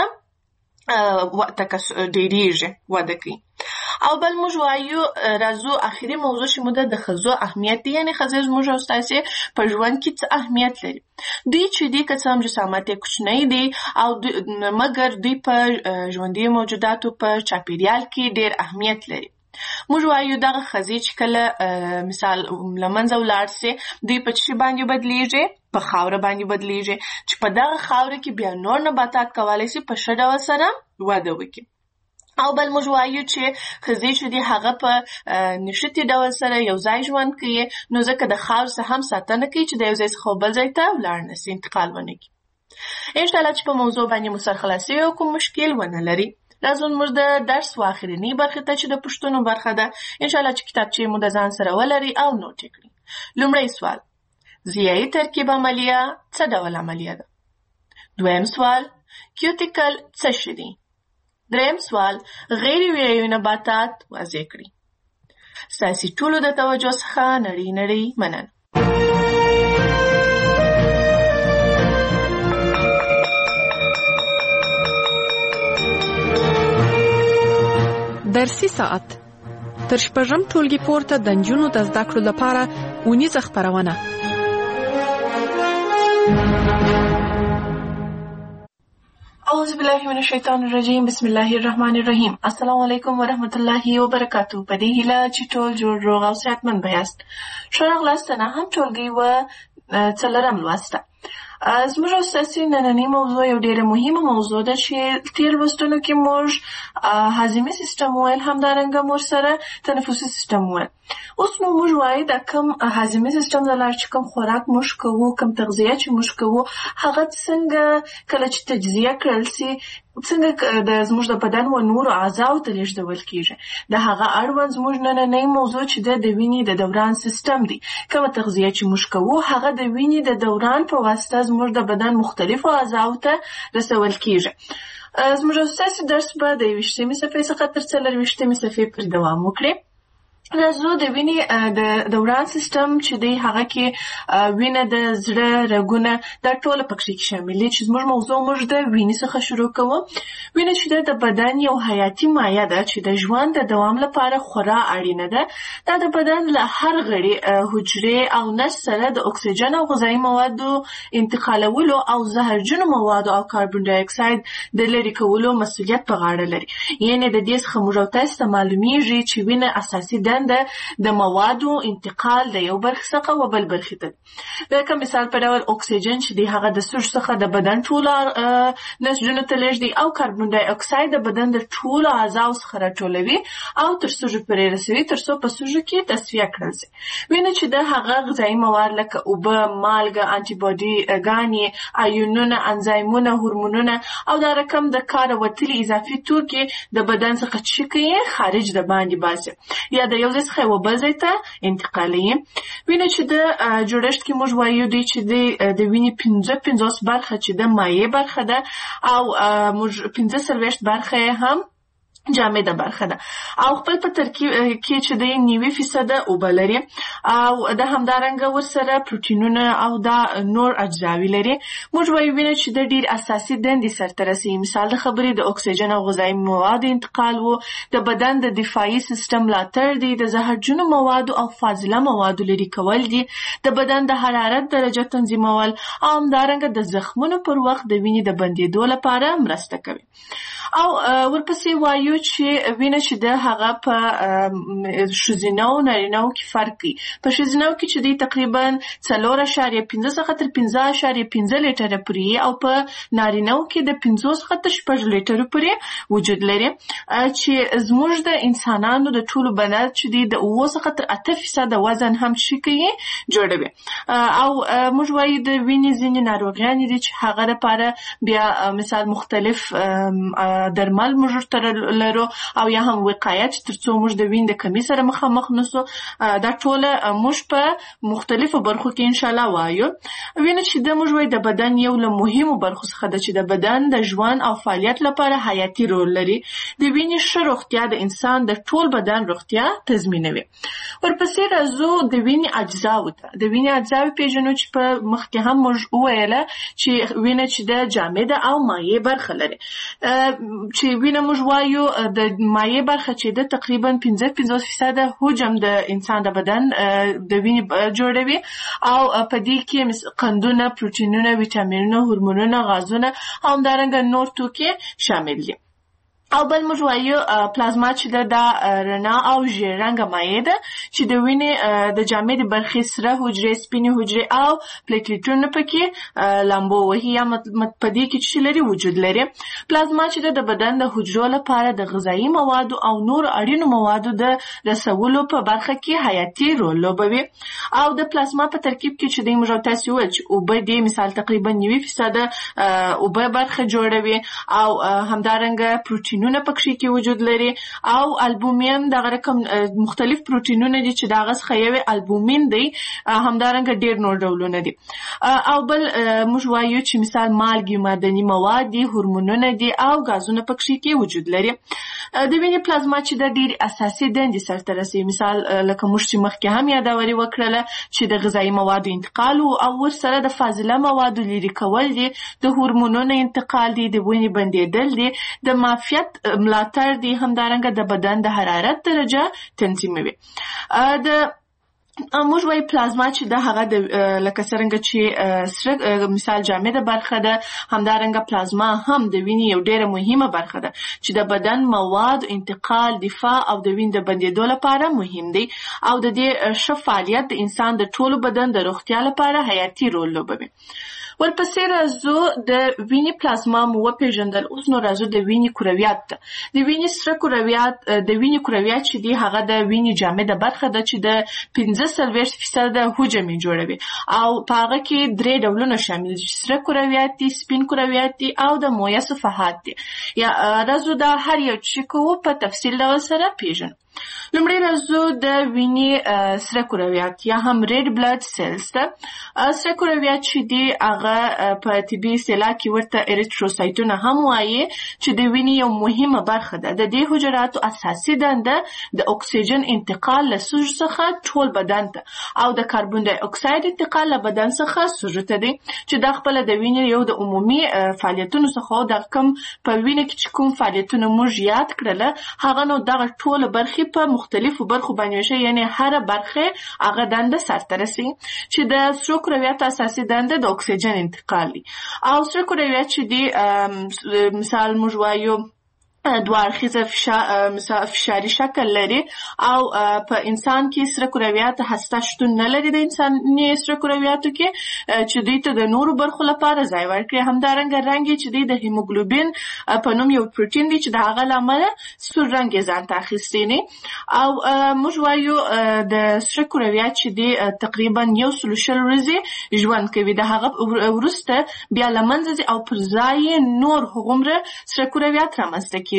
ډېرېږي، وده کوي. او بل موږ وایو راځو اخري موضوع چې موږ د ښځو اهمیت دی، یعنې ښځې زموږ او ستاسې په ژوند کې څه اهمیت لري. دوی چې دي که څه هم جسامت یې کوچنی دی او مګر دوی په ژوندي موجوداتو په چاپېریال کې ډېر اهمیت لري. موږ وایو دغه ښځې چې کله مثال له منځه ولاړ سي دوی په څه باندې بدلیږي؟ په خاوره باندې بدلیږي چې په دغه خاوره کې بیا نور نباتات کولی سي په ښه ډول سره وده وکړي. او بل موږ وایو چې ښځې چې دي هغه په نښتي ډول سره یو ځای ژوند کوي، نو ځکه د خاورې څخه هم ساتنه کوي چې د یو ځای څخه بل ځای ته ولاړ نه سي، انتقال ونه کړي. انشاءالله چې په موضوع باندې مو سرخلاصي او کوم مشکل ونه لري. راځو موږ د درس و آخرني برخې ته چې د پوښتنو برخه ده، انشاءالله چې کتابچې مو د ځان سره ولري او نوټ یې کړي. لومړی سوال: ضیایي ترکیب عملیه څه ډول عملیه ده؟ دویم سوال: کیوتیکل څه شی دي؟ دریم سوال: غیر ویایي نباتات واضح کړي. ستاسې ټولو د توجه څخه نړۍ نړۍ مننه. درسي ساعت تر شپږم ټولګي پورته د نجونو د زده کړو لپاره اونیزه خپرونه. اعوذ بالله من الشیطان الرجیم، بسم الله الرحمن الرحیم. السلام علیکم ورحمت الله وبرکاتو. په دې هیله چې ټول جوړ روغ او صحتمند بیاست. ښه راغلاست نهم ټولګي و څلورم لوست. زموږ او ستاسې نننۍ موضوع یو ډېره مهمه موضوع ده چې تېر لوستونو کې موږ هاضمي سیستم وویل، همدارنګه موږ سره تنفسي سیستم وویل. اوس نو موږ وایو دا کوم هاضمي سیستم د لارې چې کوم خوراک موږ کوو، کوم تغذیه چې موږ کوو، هغه څنګه کله چې تجزیه کړل سي څنګه د زموږ د بدن و نورو اعضاو ته لیږدول کېږي. د هغه اړوند زموږ نننۍ موضوع چې ده د وینې د دوران سیستم دی. کومه تغذیه چې موږ کوو هغه د وینې د دوران په واسطه زموږ د بدن مختلفو اعضاو ته رسول کېږي. زموږ ستاسې درس به د یویشتمې صفحې څخه تر څلرویشتمې صفحې پورې دوام وکړي. راځو د وینې د دوران سیستم چې دی هغه کې وینه د زړه رګونه دا ټول پکې شامل دي چې زموږ موضوع موږ د وینې څخه شروع کوو. وینه چې د بدن یو حیاتي مایع ده چې د ژوند د دوام لپاره خورا اړینه ده. دا د بدن له هر غړي حجرې او نسج سره د اکسیجن او غذایي موادو انتقالولو او زهرجنو موادو او کاربن ډای اکساید د لرې کولو مسؤلیت په غاړه لري. یعنې د دې څخه موږ او تاسو ته معلومیږي چې وینه اساسي ده بدن د موادو انتقال د یو برخې څخه و بل برخې ته. لکه مثال په ډول اکسیجن چې دی هغه د سږو څخه د بدن ټولو نسجونو ته لیږدي او کاربن ډای اکساید د بدن د ټولو اعضاو څخه راټولوي او تر سږو پورې رسوي تر څو په سږو کې تصفیه کړل شي. وینه چې د هغه غذایي مواد لکه اوبه، مالګه، انټي باډي ګانې، آیونونه، انزایمونه، هورمونونه او دا رقم د کار وتلي اضافي توکي د بدن څخه چې کوي خارج د باندې باسي یا د یو ځای څخه یو بل ځای ته انتقالوي. وینه چې د جوړښت کې موږ وایو دی چې د وینې پنځه پنځوس برخه چې د مایع برخه ده او موږ پنځه څلوېښت برخه هم جامده برخه ده او خپل په ترکیب کې چې د نوي فیصده اوبه لري او د همدارنګه ورسره پروتینونه او دا نور اجزاوي لري. موږ وایو وینه چې د ډیر اساسي دندې سرته رسوي. مثال د خبرې د اکسیجن او غذایي موادو انتقال وو، د بدن د دفاعي سیستم ملاتړ دی، د زهرجنو موادو او فاضله موادو لرې کول دي، د بدن د حرارت درجه تنظیمول او همدارنګه د زخمونو پر وخت د وینې د بندېدو لپاره مرسته کوي. او ورپسې وایو چې وینه چې د هغه په ښځینه او نارینه کې فرق کوي. په ښځینه کې چې دی تقریبا څلور اعشاریه پنځه څخه تر پنځه اعشاریه پنځه لیټره پورې او په نارینه کې د پنځوس څخه تر شپږ لیټرو پورې وجود لري چې زموږ د انسانانو د ټولو بدن چې دی د اوه څخه تر اته فیصده وزن هم شي کوي جوړوي. او موږ وایو د وینې ځینې ناروغیانې دي چې هغه لپاره بیا مثال مختلف درمل موږ ته لرو او یا هم وقایت تر څو موږ د وینې د کمی سره مخامخ نشو. دا ټول موږ په مختلفو برخو کې ان شاء الله وایو. وینه چې د موږ وایي د بدن یو له مهمو برخو څخه ده چې د بدن د ژوند او فعالیت لپاره حیاتي رول لري. د وینې ښه روغتیا د انسان د ټول بدن روغتیا تضمینوي. ورپسې راځو د وینې اجزاو ته. د وینې اجزاوې پیژنو چې په مخکې هم موږ وویله چې وینه چې د جامده او مایع برخه لري. چې وینه موږ وایو د مایع برخه چې د تقریبا پنځه پنځوس فیصده حجم د انسان د بدن د وینې جوړوي او په دې کې قندونه، پروتینونه، ویټامینونه، هورمونونه، غازونه او همدارنګه نور توکي شامل دي. او بل موږ وایو پلازما چې د رڼا او ژیړ رنګه مایع ده چې د وینې د جامدې برخې سره حجرې، سپینې حجرې او پلیټلیټونه پکې لامبو وهي یا په دې کې چې لري وجود لري. پلازما چې د بدن د حجرو لپاره د غذایي موادو او نور اړینو موادو د رسولو په برخه کې حیاتي رول لوبوي. او د پلازما په ترکیب کې چې د موږ تاسو وایي چې اوبه دي مثال تقریبا نوي فیصده اوبه برخه جوړوي او همدارنګه پروتین پروتینونه پکې کې وجود لري او البومین دغه رقم مختلف پروتینونه دي چې دغه څخه یو البومین دی همدارنګه ډیر نور ډولونه دي. او بل موږ وایو چې مثال مالګې، معدني مواد دي، هورمونونه دي او غازونه پکې کې وجود لري. د وینې پلازما چې د ډیر اساسي دندې سرته رسوي مثال لکه موږ چې مخکې هم یادوري وکړله چې د غذایي موادو انتقال او ورسره د فاضله موادو لرې کول دي، د هورمونونو انتقال دي، د وینې بندېدل دي، د معافیت ملاتړ دي، همدارنګه د بدن د حرارت درجه تنظیموي. د موږ وایي پلازما چې د هغه د لکه څرنګه چې سره مثال جامده برخه ده، همدارنګه پلازما هم د وینې یو ډیره مهمه برخه ده چې د بدن مواد انتقال، دفاع او د وینې د بندېدو لپاره مهم دی او د دې ښه فعالیت د انسان د ټولو بدن د روغتیا لپاره حیاتي رول لوبوي. ورپسې راځو د وینې پلازما مو وپېژندل. اوس نو راځو د وینې کرویات ته. د وینې سره کرویات د وینې کرویات چې دي هغه د وینې جامده برخه ده چې د پنځه څلوېښت فیصده حجم یې جوړوي او په هغه کې درې ډولونه شامل دي، سره کرویات دي، سپین کرویات دي او د مویه صفحات دي. یا راځو دا هر یو چې کوو په تفصیل ډول سره پیژنو. لومړی راځو د وینې سره کرویات یا هم ریډ بلډ سیلز ته. سره کرویات چې دي هغه په طبي اصطلاح کې ورته اریتروسایټونه هم وایي چې د وینې یو مهمه برخه ده. د دې حجراتو اساسي دنده د اکسیجن انتقال له سږو څخه ټول بدن ته او د کاربن ډای اکساید انتقال له بدن څخه سږو ته دی چې دا خپل د وینې یو د عمومي فعالیتونو څخه د کوم په وینې کې کوم فعالیتونه موږ یاد کړل هغه نو دغه ټول برخې په مختلفو برخو باندې وشي، یعنی هر برخه هغه دنده سرته رسي چې د سره کرویات اساسي دنده د اکسیجن انتقال دی. او سره کرویات چې دی مثال موږ وایو دوه اړخیزه فشاري شکل لري او په انسان کې سره کرویات هسته شتون نه لري د انساني سره کرویاتو کې چې دوی ته د نورو برخو لپاره ځای ورکړي. همدارنګه رنګ یې چې دی د هیموګلوبین په نوم یو پروټین دی چې د هغه له امله سور رنګ یې ځان ته اخیستی دی او موږ وایو د سره کرویات چې دی تقریبا یو سل شل ورځې ژوند کوي. د هغه وروسته بیا له منځه ځي او پر ځای نور هغومره سره کرویات رامنځته کېږي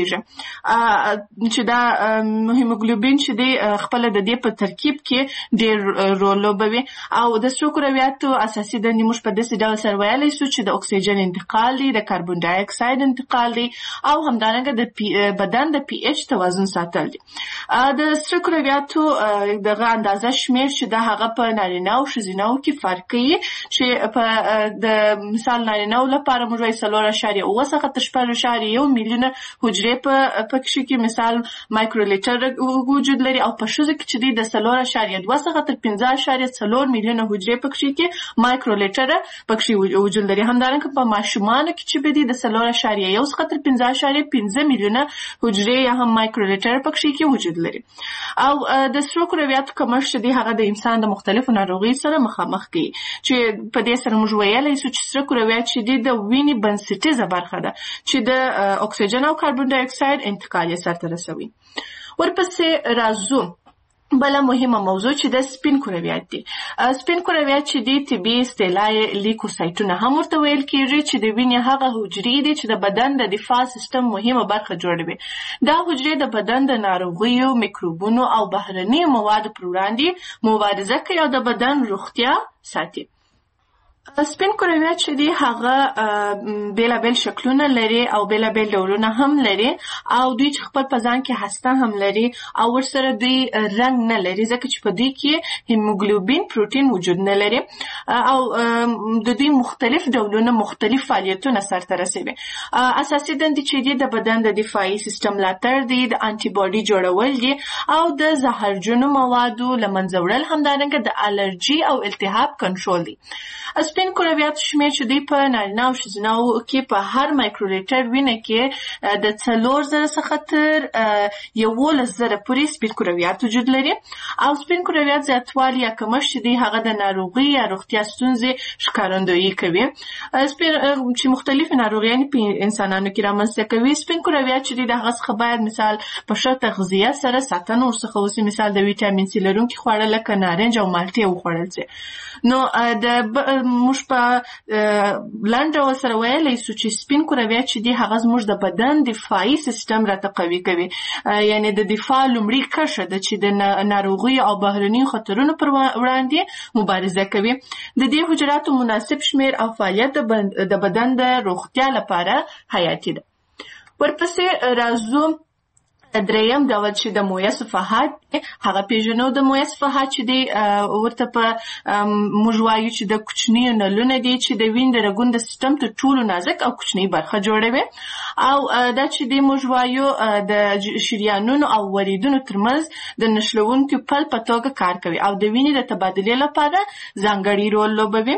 چې دا هیموګلوبین چې دی خپله د دې په ترکیب کې ډېر رول لوبوي او د سرو کرویاتو اساسي دندې موږ په داسې ډول سره ویلی سو چې د اکسیجن انتقال دی، د کاربن ډای اکساید انتقال دی او همدارنګه د بدن د پی ایچ توازن ساتل دي. د سرو کرویاتو دغه اندازه شمیر چې د هغه په نارینه او ښځینه‌و کې فرق کوي چې په د مثال نارینه‌و لپاره موږ وایو څلور اعشاریه اوه څخه شپږ اعشاریه یو میلیونه حجرې په پکې کې مثال مایکرولیټر وجود لري او په ښځو کې چې دی د څلور اعشاریه دوه څخه تر پنځه اعشاریه څلور میلیونه حجرې پکې کې مایکرولیټر پکې وجود لري. همدارنګه په ماشومانو کې چې دی د څلور اعشاریه یو څخه تر پنځه اعشاریه پنځه میلیونه حجرې یا هم مایکرولیټر پکې کې وجود لري. او د سرو کرویاتو کمښت دی هغه د انسان د مختلفو ناروغیو سره مخامخ کوي چې په دې سره موږ ویلی سو چې سره کرویات چې دی د وینې بنسټیزه برخه ده چې د اکسیجن او کاربن ډای اکساید انتقال یې سرته رسوي. ورپسې راځو بله مهمه موضوع چې د سپین کرویات دي. سپین کرویات چې دي طبي اصطلاح یې لیکوسایټونه هم ورته ویل کېږي چې د وینې هغه حجرې دي چې د بدن د دفاع سیستم مهمه برخه جوړوي. دا حجرې د بدن د ناروغیو، میکروبونو او بهرنیو موادو پر وړاندې مبارزه کوي او د بدن روغتیا ساتي. سپین کرویات چې دي هغه بیلابیل شکلونه لري او بیلابیل ډولونه هم لري او دوی چې خپل په ځان کې هسته هم لري او ورسره دوی رنګ نه لري ځکه چې په دوی کې هیموګلوبین پروټین وجود نه لري او د دوی مختلف ډولونه مختلف فعالیتونه سرته رسوي. اساسي دندې چې دي د بدن د دفاعي سیستم ملاتړ دي، د انټي باډي جوړول دي او د زهرجنو موادو له منځه وړل، همدارنګه د الرجي او التهاب کنټرول دي. سپین کرویات شمیر چې دوی په نارینه او ښځینه‌و کې په هر مایکرولیټر وینه کې د څلور زره څخه تر یولس زره پورې سپین کرویات وجود لري او سپین کرویات زیاتوالی یا کمښت چې دی هغه د ناروغي یا روغتیا ستونزې ښکارندویي کوي. سپین چې مختلفې ناروغیانې په انسانانو کې رامنځته کوي. سپین کرویات چې دی د هغه څخه باید مثال په ښه تغذیه سره ساتنه ورڅخه وشي، مثال د ویټامین سي لرونکي خواړه لکه نارنج او مالټې وخوړل شي. نو د موږ په لنډ ډول سره ویلی سو چې سپین کرویات چې دي هغه زموږ د بدن دفاعي سیستم راته قوي کوي، یعنی د دفاع لومړۍ کرښه ده چې د ناروغیو او بهرنیو خطرونو پر وړاندې مبارزه کوي. د دې حجراتو مناسب شمیر او فعالیت د بدن د روغتیا لپاره حیاتي ده. ورپسې راځو دریم ډول چې د مویه صفحات هغه پیژنو. د مویه صفحات چې دی ورته په موږ وایو چې د کوچنیو نلونه دي چې د وینې د رګونو د سیستم تر ټولو نازک او کوچنۍ برخه جوړوي او دا چې دی موږ وایو د شریانونو او وریدونو ترمنځ د نښلوونکي پل په توګه کار کوي او د وینې د تبادلې لپاره ځانګړی رول لوبوي.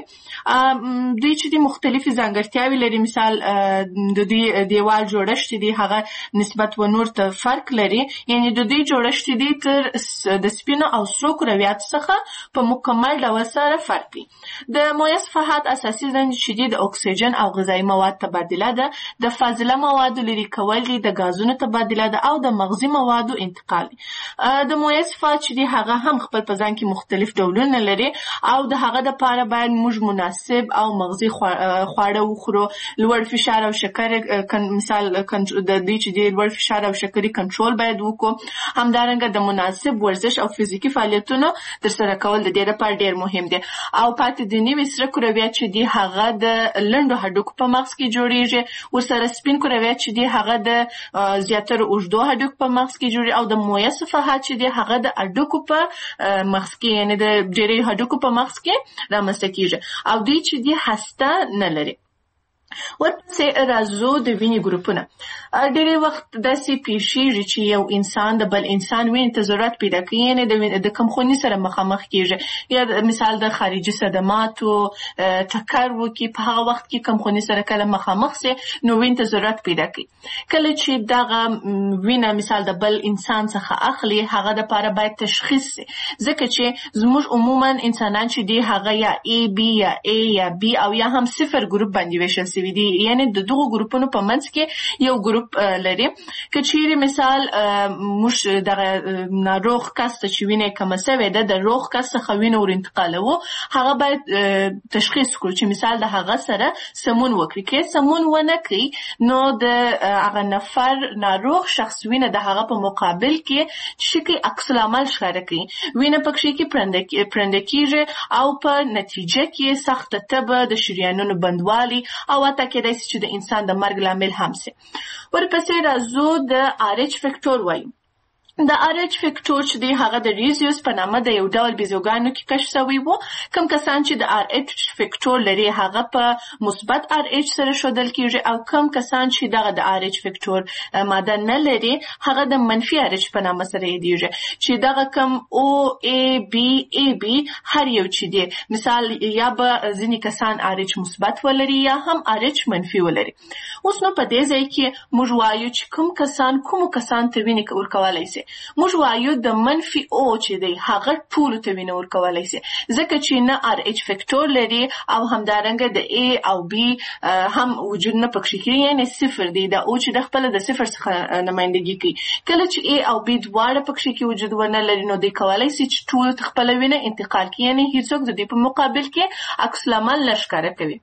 دوی چې دی مختلفې ځانګړتیاوې لري، مثال د دوی دیوال جوړښت دی هغه نسبت و نور ته فرق لري، یعنی د دوی جوړښت دی تر د سپینو او سرو کرویاتو څخه په مکمل ډول سره فرق کوي. د مویه صفحات اساسي دندې چې دي د اکسیجن او غذایي مواد تبادله ده، د فاضله موادو لرې کول دي، د غازونو تبادله ده او د مغذي موادو انتقال دي. د مویه صفحات چې دي هغه هم خپل په ځان کې مختلف ډولونه لري او د هغه دپاره باید موږ مناسب او مغذي خواړه وخورو. لوړ فشار او شکر مثال د دوی چې دي لوړ فشار او شکرې کنټرول باید وکړو. همدارنګه د مناسب ورزش او فزیکي فعالیتونو ترسره کول د دې لپاره ډېر مهم دي. او پاتې د نوي سره کرویات چې دي هغه د لنډو هډوکو په مغز کې جوړیږي، ورسره سپین کرویات چې دي هغه د زیاتره اوږدو هډوکو په مغز کې جوړیږي او د مویه صفحات چې دي هغه د هډوکو په مغز کې، یعنی د ډېرې هډوکو په مغز کې رامنځته کېږي او دوی چې دي هسته نه لري. ورپسې راځو د وینې ګروپونه. ډېری وخت داسې پیښیږي چې یو انسان د بل انسان وینې ته ضرورت پیدا کوي، یعنې د کمخوني سره مخامخ کېږي، یا مثال د خارجي صدماتو ټکر وکړي، په هغه وخت کې کمخوني سره کله مخامخ سي نو وینې ته ضرورت پیدا کوي. کله چې دغه وینه مثال د بل انسان څخه اخلي، هغه دپاره باید تشخیص سي، ځکه چې زموږ عموما انسانان چې دي هغه یا A B یا A یا B او یا هم صفر ګروپ باندې ویشل سوي دي، یعنې د دغو ګروپونو په منځ کې یو ګروپ لري. که چیرې مثال موږ دغه ناروغ کس ته چې وینه یې کمه سوې ده، د روغ کس څخه وینه ور انتقالوو، هغه باید تشخیص کړو چې مثال د هغه سره سمون وکړي. که سمون ونه کړي نو د هغه نفر ناروغ شخص وینه د هغه په مقابل کې چې کوي عکس العمل ښکاره کوي، وینه پکې کې پرنده کېږي او په نتیجه کې سخته تبه، د شریانونو بندوالي او حتی کېدای شي چې د انسان د مرګ لامل هم سي. ورپسې راځو د آر ایچ فیکټور وایو. د آر ایچ فیکټور چې دی هغه د ریزیوس په نامه د یو ډول بیزوګانو کې کشف شوی و. کوم کسان چې د آر ایچ فیکټور لري هغه په مثبت آر ایچ سره ښودل کېږي، او کوم کسان چې دغه د آر ایچ فیکټور ماده نه لري هغه د منفي آر ایچ په نامه سره یادیږي، چې دغه کوم او ای بی ای بی هر یو چې دی مثال یا به ځینې کسان آر ایچ مثبت ولري یا هم آر ایچ منفي ولري. اوس نو په دې ځای کې موږ وایو چې کوم کسان کومو کسان ته وینې ورکولی سي. موږ وایو د منفي او چې دی هغه ټولو ته وینه ورکولی سي، ځکه چې نه آر ایچ فیکټور لري او همدارنګه د ای او بی هم وجود نه پکې کوي، یعنې صفر دی. د او چې د خپله د صفر څخه نمایندګي کوي. کله چې ای او بی دواړه پکې کې وجود ونه لري نو دی کولی سي چې ټولو ته خپله وینه انتقال کړي، یعنې هیڅوک د دې په مقابل کې عکس العمل نه ښکاره کوي.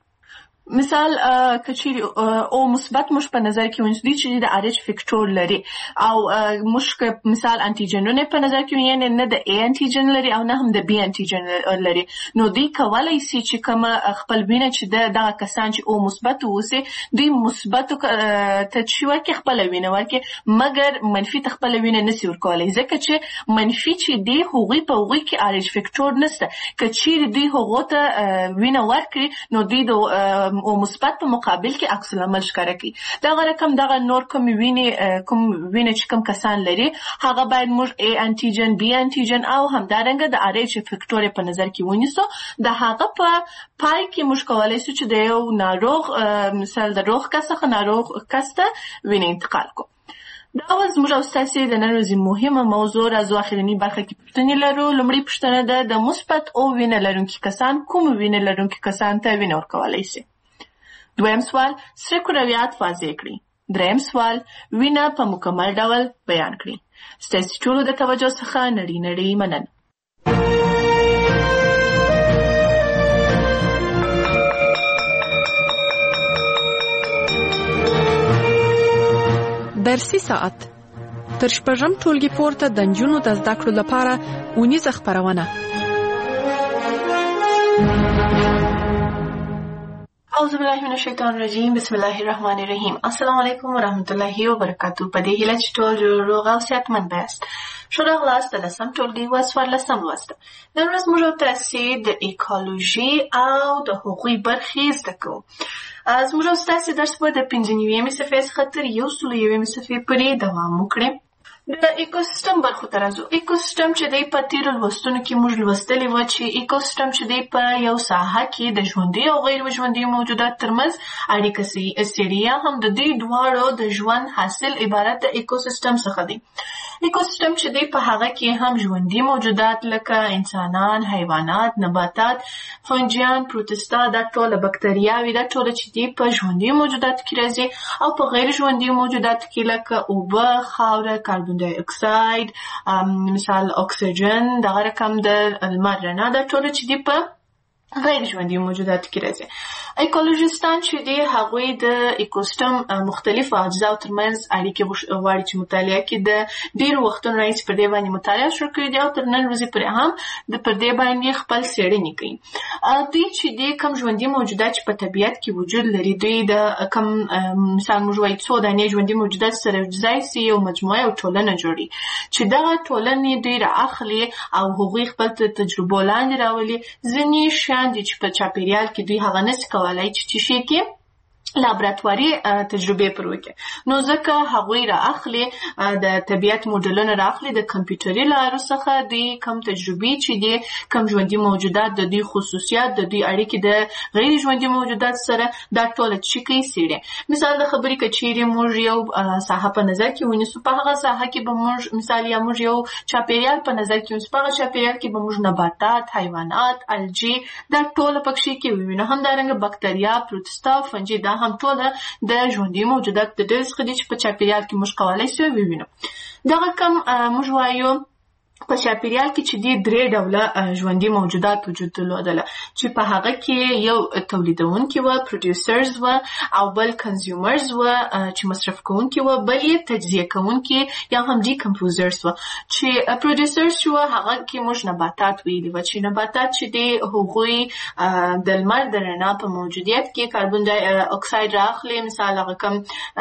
مثال که چیرې او مثبت موږ په نظر کې ونیسو چې د آر ایچ فیکټور لري، او موږ که مثال انټیجنونه په نظر کې ونیسو، نه د ای انټیجن لري او نه هم د بی انټیجن لري، نو دوی کولی سي چې کومه خپل وینه چې دغه کسان چې او مثبت اوسي دوی مثبتو ته چې ورکړي خپله وینه ورکړي، مګر منفي ته خپله وینه نسي ورکولی، ځکه چې منفي چې دی هغوی په هغوی کې آر ایچ فیکټور نشته. که چیرې دوی هغو ته وینه ورکړي نو دوی د او مثبت په مقابل کې عکس العمل ښکاره کوي. دغه رقم دغه نور کوم وینې کوم وینه چې کوم کسان لري هغه باید موږ ای انټیجن، بی انټیجن او همدارنګه د آر ایچ فیکټور په نظر کې ونیسو. د هغه په پای کې موږ کولی شو چې د یو ناروغ مثال د روغ کس څخه ناروغ کس ته وینه انتقال کړو. دا وه زموږ او ستاسې د نن ورځې مهمه موضوع. راځو اخرني برخه کې پوښتنې لرو. لومړۍ پوښتنه ده د مثبت او وینه لرونکي کسان کوم وینه لرونکي کسان ته وینه ورکولی شي؟ دویم سوال سره کرویات واضح کړي. دریم سوال وینه په مکمل ډول بیان کړي. ستاسې ټولو د توجه څخه نړۍ نړۍ مننه. درسي ساعت تر شپږم ټولګي پورته د نجونو د زده کړو لپاره اونیزه خپرونه. اعوذ بالله من الشیطان الرجیم، بسم الله الرحمن الرحیم. السلام علیکم ورحمت الله وبرکاتو. په دې هیله چې ټول روغ او صحتمند یاست. ښه راغلاست د لسم ټولګي و څوارلسم لوست. نن ورځ موږ او تاسې د ایکولوژي او د هغوی برخې زده کوو. زموږ او ستاسې درس به د پنځه نوي صفحې څخه تر یو سلو یوې صفحې پورې دوام وکړي. د ایکوسیستم برخو ته راځو. ایکوسیستم چې دی په تیرو لوستونو کې موږ لوستلي وه چې ایکوسیستم چې دی په یو ساحه کې د ژوندي او غیر ژوندي موجودات ترمنځ اړیکه څېړي، یا هم د دوی دواړو د ژوند حاصل عبارت د ایکوسیستم څخه دی. ایکوسیستم چې دی په هغه کې هم ژوندي موجودات لکه انسانان، حیوانات، نباتات، فنجیان، پروتستا، دا ټوله بکتریاوې، دا ټوله چې دی په ژوندي موجوداتو کې راځي، او په غیر ژوندي موجوداتو کې لکه اوبه، خاوره، کاربن ډای اکساید، مثال اکسیجن، دغه رقم د لمر رڼا، دا ټوله چې دی په غیر ژوندي موجوداتو کې راځي. ایکولوژیستان چې دی هغوی د ایکوسیستم مختلفو اجزاو ترمنځ اړیکې غواړي چې مطالعه کړي. د ډېرو وختونو راهیسې پر دې باندې مطالعه شروع کړې دي او تر نن ورځې پورې هم د پر دې باندې خپل څېړنې کوي. دوی چې دی کوم ژوندي موجودات چې په طبیعت کې وجود لري، دوی د کوم مثال موږ وایو څو دانې ژوندي موجودات سره یوځای سي یو مجموعه او ټولنه جوړي، چې دغه ټولنې دوی رااخلي او هغوی خپل تجربو لاندې راولي. ځینې شیان دي چې په چاپېریال کې دوی هغه نسي کولای چې چې شي کې لابراتواري تجربه پر وکړي. نو ځکه هغوی را اخلي د طبیعت موډلونه را اخلي د کمپیوټري لارو څخه د کم تجربې چې دي کم ژوندي موجودات د دوی خصوصیات د دوی اړیکې د غیر ژوندي موجودات سره دا ټول چې کوي څېړي. مثال د خبرې که چیرې موږ یو ساحه په نظر کې ونیسو په هغه ساحه کې به موږ مثال یا موږ یو چاپیریال په نظر کې ونیسو په هغه چاپیریال کې به موږ نباتات حیوانات الجی دا ټول پکښې کې ووینو. همدارنګه بکتریا پروتستا فنجي دا هم ټوله د ژوندي موجودات د ډلې څخه دي چې په چاپیریال کې موږ کولی شو ووینو. دغه کم موږ وایو په چاپیریال کې چې دي درې ډوله ژوندي موجودات وجود درلودله چې په هغه کې یو تولیدونکي وه پروډیوسرز وه او بل کنزیومرز وه چې مصرف کوونکي وه، بل یې تجزیه کوونکي یا هم ډیکمپوزرز وه. چې پروډیوسرز چې وه هغه کې موږ نباتات ویلي وه چې نباتات چې دي هغوی د لمر د رڼا په موجودیت کې کاربن ډای اکساید رااخلي. مثال هغه کم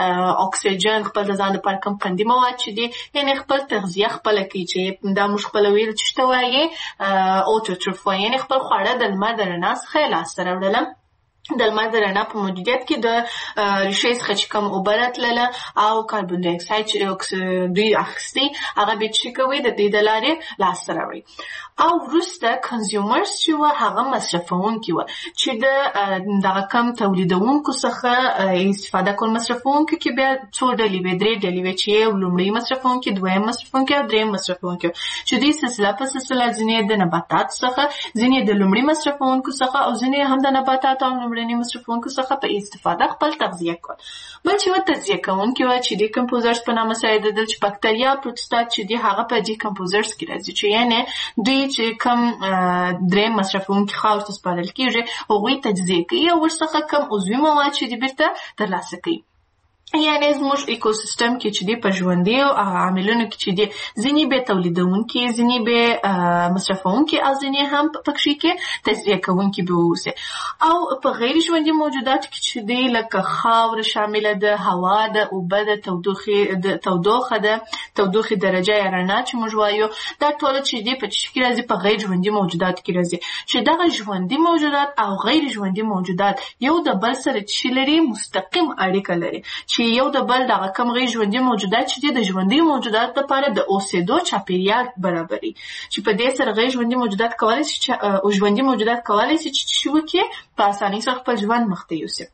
اکسیجن خپل د ځان لپاره کم قندي مواد چې دي یعنې خپل تغذیه خپله کوي چې دا موږ خپله ویل چې شته وایي اوټوټروف وایي یعنې خپل خواړه د لمر د رڼا څخه یې لاسته راوړله. د لمر د رڼا په موجودیت کې د ریښې څخه چې کوم اوبه راتلله او کاربن ډای اکساید چې دوی اخیستي هغه بیا چې کوي د دې د لارې لاسته راوړي. او وروسته کنزیومرز چې وه هغه مصرفونکي وه چې د دغه کم تولیدونکو څخه استفاده کول. مصرفونکو کې بیا څو ډلې وې درې ډلې وې چې یو لومړی مصرفونکي دویم مصرفونکي او دریم مصرفونکي چې دوی سلسله په سلسله ځینې د نباتات څخه ځینې د لومړي مصرفونکو څخه او ځینې هم د نباتات او لومړني مصرفونکو څخه په استفاده خپل تغذیه کول. بل چې وه تجزیه کوونکي وه چې ډیکمپوزرز په نامه سره یادېدل چې بکتریا پروتستات چې دي هغه په ډیکمپوزرز کې راځي چې یعنې دوی چې کم دریم مصرفونکي خاورې ته سپارل کېږي هغوی تجزیه کوي او ورڅخه کم عضوي مواد چې دي بیرته ترلاسه کوي. یعنې زموږ ایکوسیستم کې چې دي په ژوندي عاملونو کې چې دي ځینې به تولیدونکي ځینې به مصرفونکي او ځینې هم پکښې کې تجزیه کوونکي به واوسي. او په غیر ژوندي موجوداتو کې چې دي لکه خاوره شامله ده، هوا ده، اوبه ده، تودوخې تودوخه ده، تودوخې درجه یا رڼا چې موږ وایو دا ټوله چې دي په څه کې راځي په غیر ژوندي موجوداتو کې راځي. چې دغه ژوندي موجودات او غیر ژوندي موجودات یو د بل سره چې لري مستقیم اړیکه لري چې یو د بل دغه کم غیر ژوندي موجودات چې دي د ژوندي موجودات لپاره د اوسېدو چاپیریال برابري چې په دې سره غیر ژوندي موجودات کولی شي او ژوندي موجودات کولی شي چې څه وکړي په اسانۍ سره خپل ژوند مخته یوسي.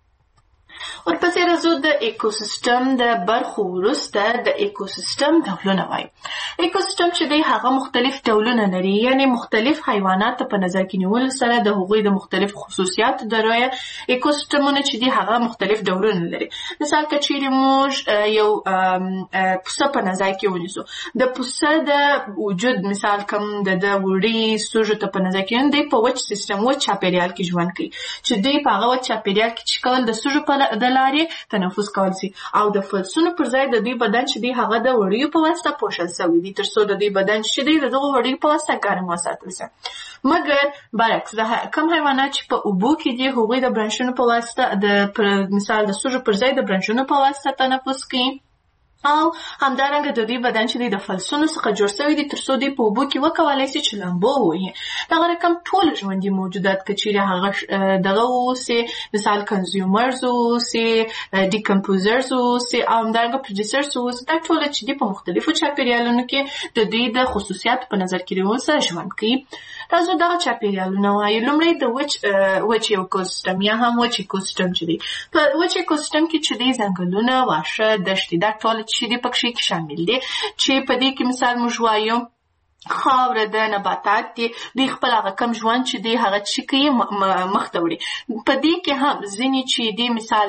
ورپسې راځو د ایکوسیستم د برخو وروسته د ایکوسیستم ډولونه وایو. ایکوسیستم چې دی هغه مختلف ډولونه لري یعنې مختلف حیوانات په نظر کې نیولو سره د هغوی د مختلف خصوصیاتو د رایه ایکوسیستمونه چې دی هغه مختلف ډولونه لري. مثال که چیرې موږ یو پسه په نظر کې ونیسو د پسه د وجود مثال کوم د د وړي سوژو ته په نظر کې ونیسو دی په وچ سیستم وچ چاپیریال کې ژوند کوي چې دوی په هغه وچ چاپیریال کې چې کول د سوژو په د لارې تنفس کول شي او د فلسونو پر ځای د دوی بدن چې دی هغه د وړیو په واسطه پوښل شوی دی تر څو د دوی بدن چې دی د دغو وړیو په واسطه ګرم وساتل شي. مګر برعکس د کم حیوانات چې په اوبو کې دي هغوی د برانشونو په واسطه د مثال د سوژو پر ځای د برانشونو په واسطه تنفس کوي او همدارنګه د دوی بدن چې دی د فلسونو څخه جوړ شوی دی تر څو دوی په اوبو کې وکولی شي چې لامبو ووهي. دغه رقم ټول ژوندي موجودات که چیرې هغه دغه واوسي مثال کنزیومرز واوسي ډیکمپوزرز واوسي او همدارنګه پروډیوسرز واوسي دا ټول چې دي په مختلفو چاپیریالونو کې د دوی د خصوصیاتو په نظر کې نیولو سره ژوند کوي. راځو دغه چاپیریالونه وایو. لومړی د وچ وچ ایکوسیستم یا هم وچ ایکوسیستم چې دی په وچ ایکوسیستم کې چې دی ځنګلونه واښه دښتې دا ټول چې دی پکښې کې شامل دي چې په دې کې مثال موږ وایو خاوره د نباتات دي دوی خپل هغه کم ژوند چې دی هغه چې کوي مخته وړي. په دې کې هم ځینې چې دی مثال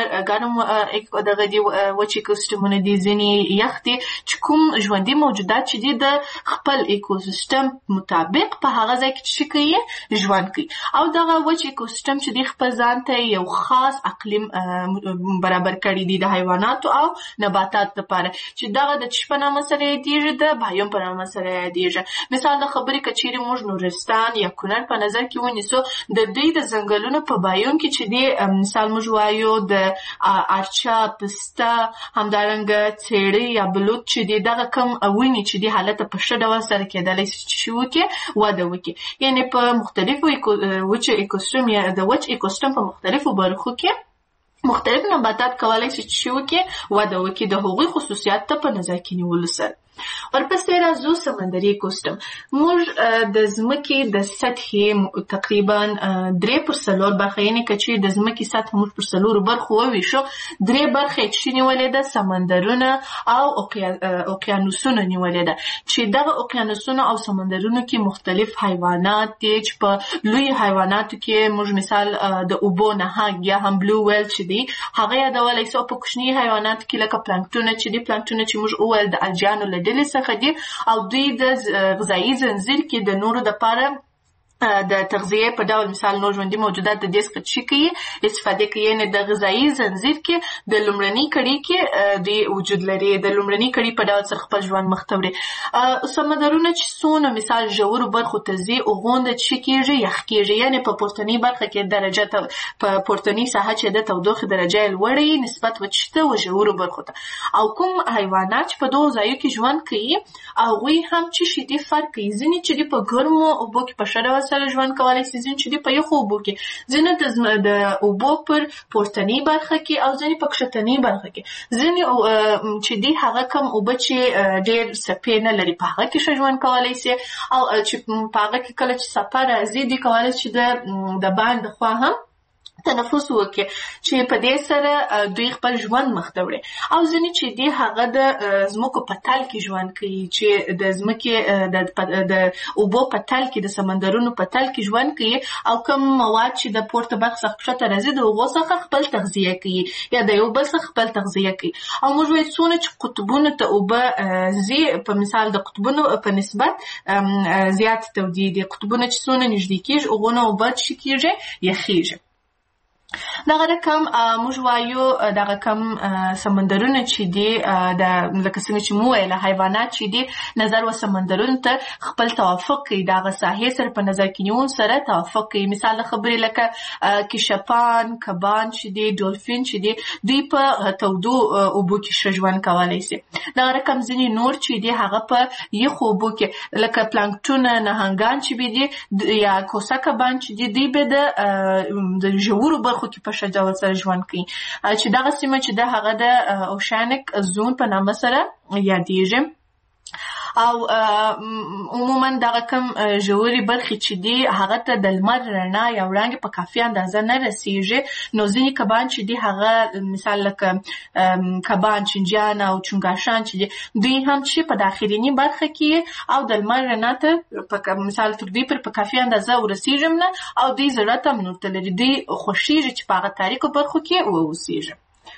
ګرم دغه دي وچ ایکوسیستمونه دي ځینې یخ دي چې کوم ژوندي موجودات چې دي د خپل ایکوسیستم مطابق په هغه ځای کې چې کوي ژوند کوي او دغه وچ ایکوسیستم چې دی خپل ځان ته یو خاص اقلیم برابر کړی دی د حیواناتو او نباتات لپاره چې دغه د څه په نامه سره یادېږي د بایوم په نامه سره یادېږي. مثال د خبرې که چیرې موږ نورستان یا کونړ په نظر کې ونیسو د دوی د ځنګلونو په بایوم کې چې دی مثال موږ وایو د ارچا پسته همدارنګه څېړۍ یا بلوط چې دی دغه کم ونې چې دی حالت په ښه ډول سره کېدلی شي چې وکړي وده وکړي یعنې په مختلفو وچ ایکوسیستم یا د وچ ایکوسیستم په مختلفو برخو کې مختلف نباتات کولای شي چې وکړي وده وکړي د هغوی خصوصیات ته په نظر کې نیولو سره. ورپسې راځو سمندري ایکوسیستم. موږ د ځمکې د سطحې تقریبا درې پر څلور برخه، یعنې که چې د ځمکې سطح موږ پر څلورو برخو وویشو، درې برخې یې چې نیولې ده سمندرونه او اوقیانوسونه نیولې ده، چې دغه اوقیانوسونه او سمندرونو کې مختلف حیوانات دي، چې په لوی حیواناتو کې موږ مثال د اوبو نهنګ یا هم بلو ویل چې دی هغه یادولی سو. په کوچني حیواناتو کې لکه پلانکټونه چې دي، پلانکټونه چې موږ وویل د الجیانو له ډلې څخه دي او دوی د غذایي ځنځیر کې د نورو دپاره د تغذیه په ډول مثال نور ژوندي موجودات د دې څخه څه کوي استفاده کوي، یعنې د غذایي ځنځیر کې د لومړنۍ کړۍ کې دوی وجود لري، د لومړنۍ کړۍ په ډول سره خپل ژوند مخ ته وړي. سمندرونه چې څونه مثال ژورو برخو ته ځي هغومره څه کېږي یخ کېږي، یعنې په پورتنۍ برخه کې درجه په پورتنۍ ساحه چې د تودوخې درجه یې لوړه نسبت وچته و ژورو برخو ته. او کوم حیوانات چې په دغو ځایو کې ژوند کوي هغوی هم څه شي دي فرق کوي، ځینې چې دي په ګرمو اوبو کې په ښه ډول سره ژوند کولای شي، ځینې چې دي په یخو اوبو کې، ځینې د اوبو پر پورتنۍ برخه کې او ځینې په کښتنۍ برخه کې، ځینې چې دي هغه کم اوبه چې ډېر څپې نه لري په هغه کې ښه ژوند کولای شي، او چې په هغه کې کله چې څپه راځي دوی کولای شي د باندې خوا هم تنفس وکړي چې په دې سره دوی خپل ژوند مخ ته وړي. او ځینې چې دي هغه د ځمکو په تل کې ژوند کوي، چې د ځمکې د اوبو په تل کې د سمندرونو په تل کې ژوند کوي، او کوم مواد چې د پورته برخه څخه ښکته راځي د هغو څخه خپل تغذیه کوي یا د یو بل څخه خپل تغذیه کوي. او موږ وایو څونه چې قطبونو ته اوبه ځي، په مثال د قطبونو په نسبت زیات تودې دي، قطبونه چې څونه نږدې کېږي هغونه اوبه څه کېږي یخېږي. دغه رقم موږ وایو دغه کم سمندرونه چې دي د لکه څنګه چې مو ویله حیوانات چې دي نظر و سمندرونو ته خپل توافق کوي، دغه ساحې سره په نظر کې نیول سره توافق کوي. مثال د خبرې لکه کشپان، کبان چې دي، ډولفین چې دي، دوی په تودو اوبو کې ښه ژوند کولی شي. دغه رقم ځینې نور چې دي هغه په یخو اوبو کې لکه پلانکټونه، نهنګان چې دي یا کوسه کبان چې دي، دوی به د ژورو برخو کې په ښه ډول سره ژوند کوي، چې دغه سیمه چې ده هغه د اوشانیک زون په نامه سره یادېږي. او عموما دغه کم ژورې برخې چې دي هغه ته د لمر رڼا یا وړانګې په کافي اندازه نه رسیږي، نو ځینې کبان چې دي هغه مثال لکه کبان چنجیان او چونګاشان چې دي دوی هم چې په داخلینی برخه کې او د لمر رڼا ته مثال تر دوی پر په کافي اندازه ورسیږي نه، او دوی زړه ته منورته لري، دوی خوښیږي چې په هغه تاریکو برخو کې واوسیږي.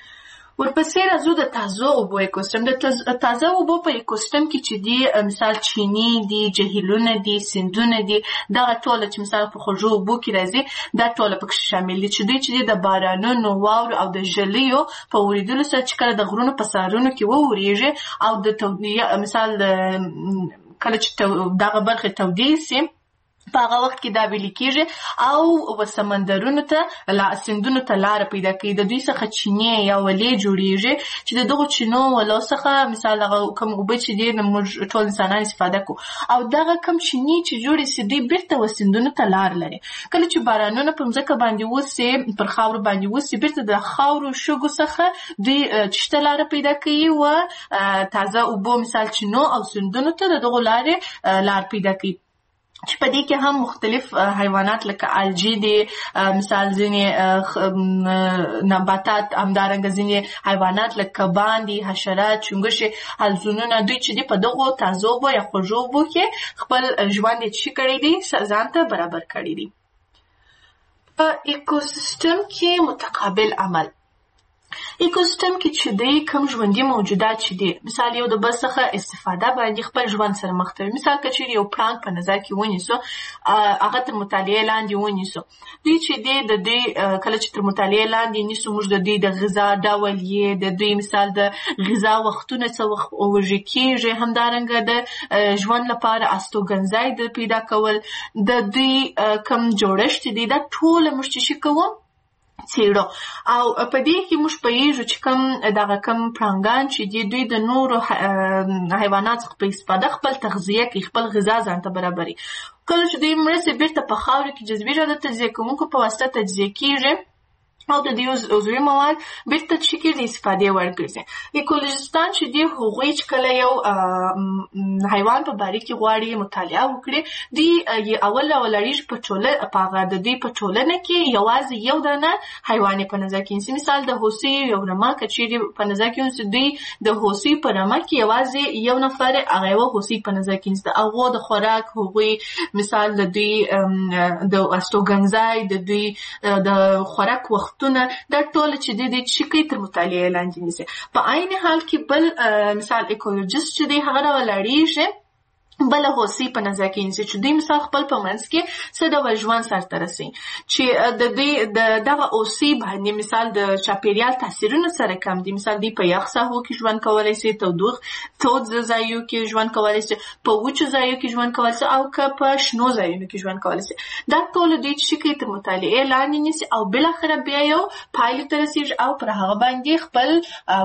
ورپسې راځو د تازه اوبو ایکوسیستم. د تازه اوبو په ایکوسیستم کې چې دي مثال چینې دي، جهیلونه دي، سیندونه دي، دغه ټوله چې مثال په خوږو اوبو کې راځي دا ټوله پکې شامل دي، چې دوی چې دي د بارانونو، واورو او د ژلیو په ورېدلو سره چې کله د غرونو په سرونو کې وورېږي او د مثال کله چې دغه برخې تودې سي په هغه وخت کې دا ویلي کېږي او سمندرونو ته سیندونو ته لاره پیدا کوي، د دوی څخه چینې یا ولې جوړېږي چې د دغو چینو ولو څخه مثال هغه کوم اوبه چې دي موږ ټول انسانان استفاده کوو، او دغه کم چینې چې جوړې سي دوی بیرته و سیندونو ته لار لري. کله چې بارانونه په مځکه باندې وسي، پر خاورو باندې وسي، بیرته د خاورو شګو څخه دوی چشته لاره پیدا کوي و تازه اوبو مثال چینو او سیندونو ته د دغو لارې لار پیدا کوي، چې په دې کې هم مختلف حیوانات لکه الجی دي، مثال ځینې نباتات، همدارنګه ځینې حیوانات لکه کبان دي، حشرات، چونګښې، حلزونونه، دوی چې دي په دغو تازه اوبو یا خوږو اوبو کې خپل ژوند یې څه کړی دی ځان ته برابر کړی دی. په ایکوسیستم کې متقابل عمل. ایکوسیستم کې چې دی کوم ژوندي موجودات چې دي مثال یو د بل څخه استفاده باندې خپل ژوند سره مخ ته وي. مثال که چیرې یو پړانګ په نظر کې ونیسو، هغه تر مطالعې لاندې ونیسو، دوی چې دی د دوی کله چې تر مطالعې لاندې نیسو موږ د دوی د غذا ډول یې، د دوی مثال د غذا وختونه څه وخت وژې کېږي، همدارنګه د ژوند لپاره استوګنځای د پیدا کول، د دوی کوم جوړښت دی، دا ټوله موږ چې شي کوو څېړو. او په دې کې موږ پوهېږو چې کوم دغه کوم پړانګان چې دي دوی د نورو حیواناتو څخه په استفاده خپل تغذیه کوي، خپل غذا ځان ته برابروي. کله چې دوی مړه سي بیرته په خاورو کې جذبېږي او د تجزیه کوونکو په واسطه تجزیه کېږي او د دې عضوي مواد بیرته چې کې د استفادې وړ ګرځي. ایکولوژیستان چې دي هغوی چې کله یو حیوان په باره کې غواړي مطالعه وکړي، دوی اول اول اړیږي په ټوله په هغه د دوی په ټولنه کې یوازې یو دانه حیوان په نظر کې نیسي. مثال د هوسۍ یو رمه که چیرې په نظر کې ونیسي، دوی د هوسۍ په رمه کې یوازې یو نفر هغه یوه هوسۍ په نظر کې نیسي. د هغو د خوراک هغوی مثال د دوی د استوګنځای د دوی د خوراک وخت دا ټول چې د دې چې کوي تر مطالعې لاندې نیسي. په عین حال کې بل مثال ایکولوژیست چې دی هغه راولاړیږي بله هوسۍ په نظر کې نیسي چې دوی مثال خپل په منځ کې څه ډول ژوند سرته رسوي، چې د دوی د دغه هوسۍ باندې مثال د چاپېریال تاثیرونه سره کم دي. مثال دوی په یخ ساحو کې ژوند کولی شي، تودوخ تود ځایو کې ژوند کولی شي، په وچو ځایو کې ژوند کولی شي، او که په شنو ځایونو کې ژوند کولی شي. دا ټول دوی چې کوي تر مطالعې لاندې نیسي او بالاخره بیا یو پایلې ته رسېږي او پر هغه باندې خپل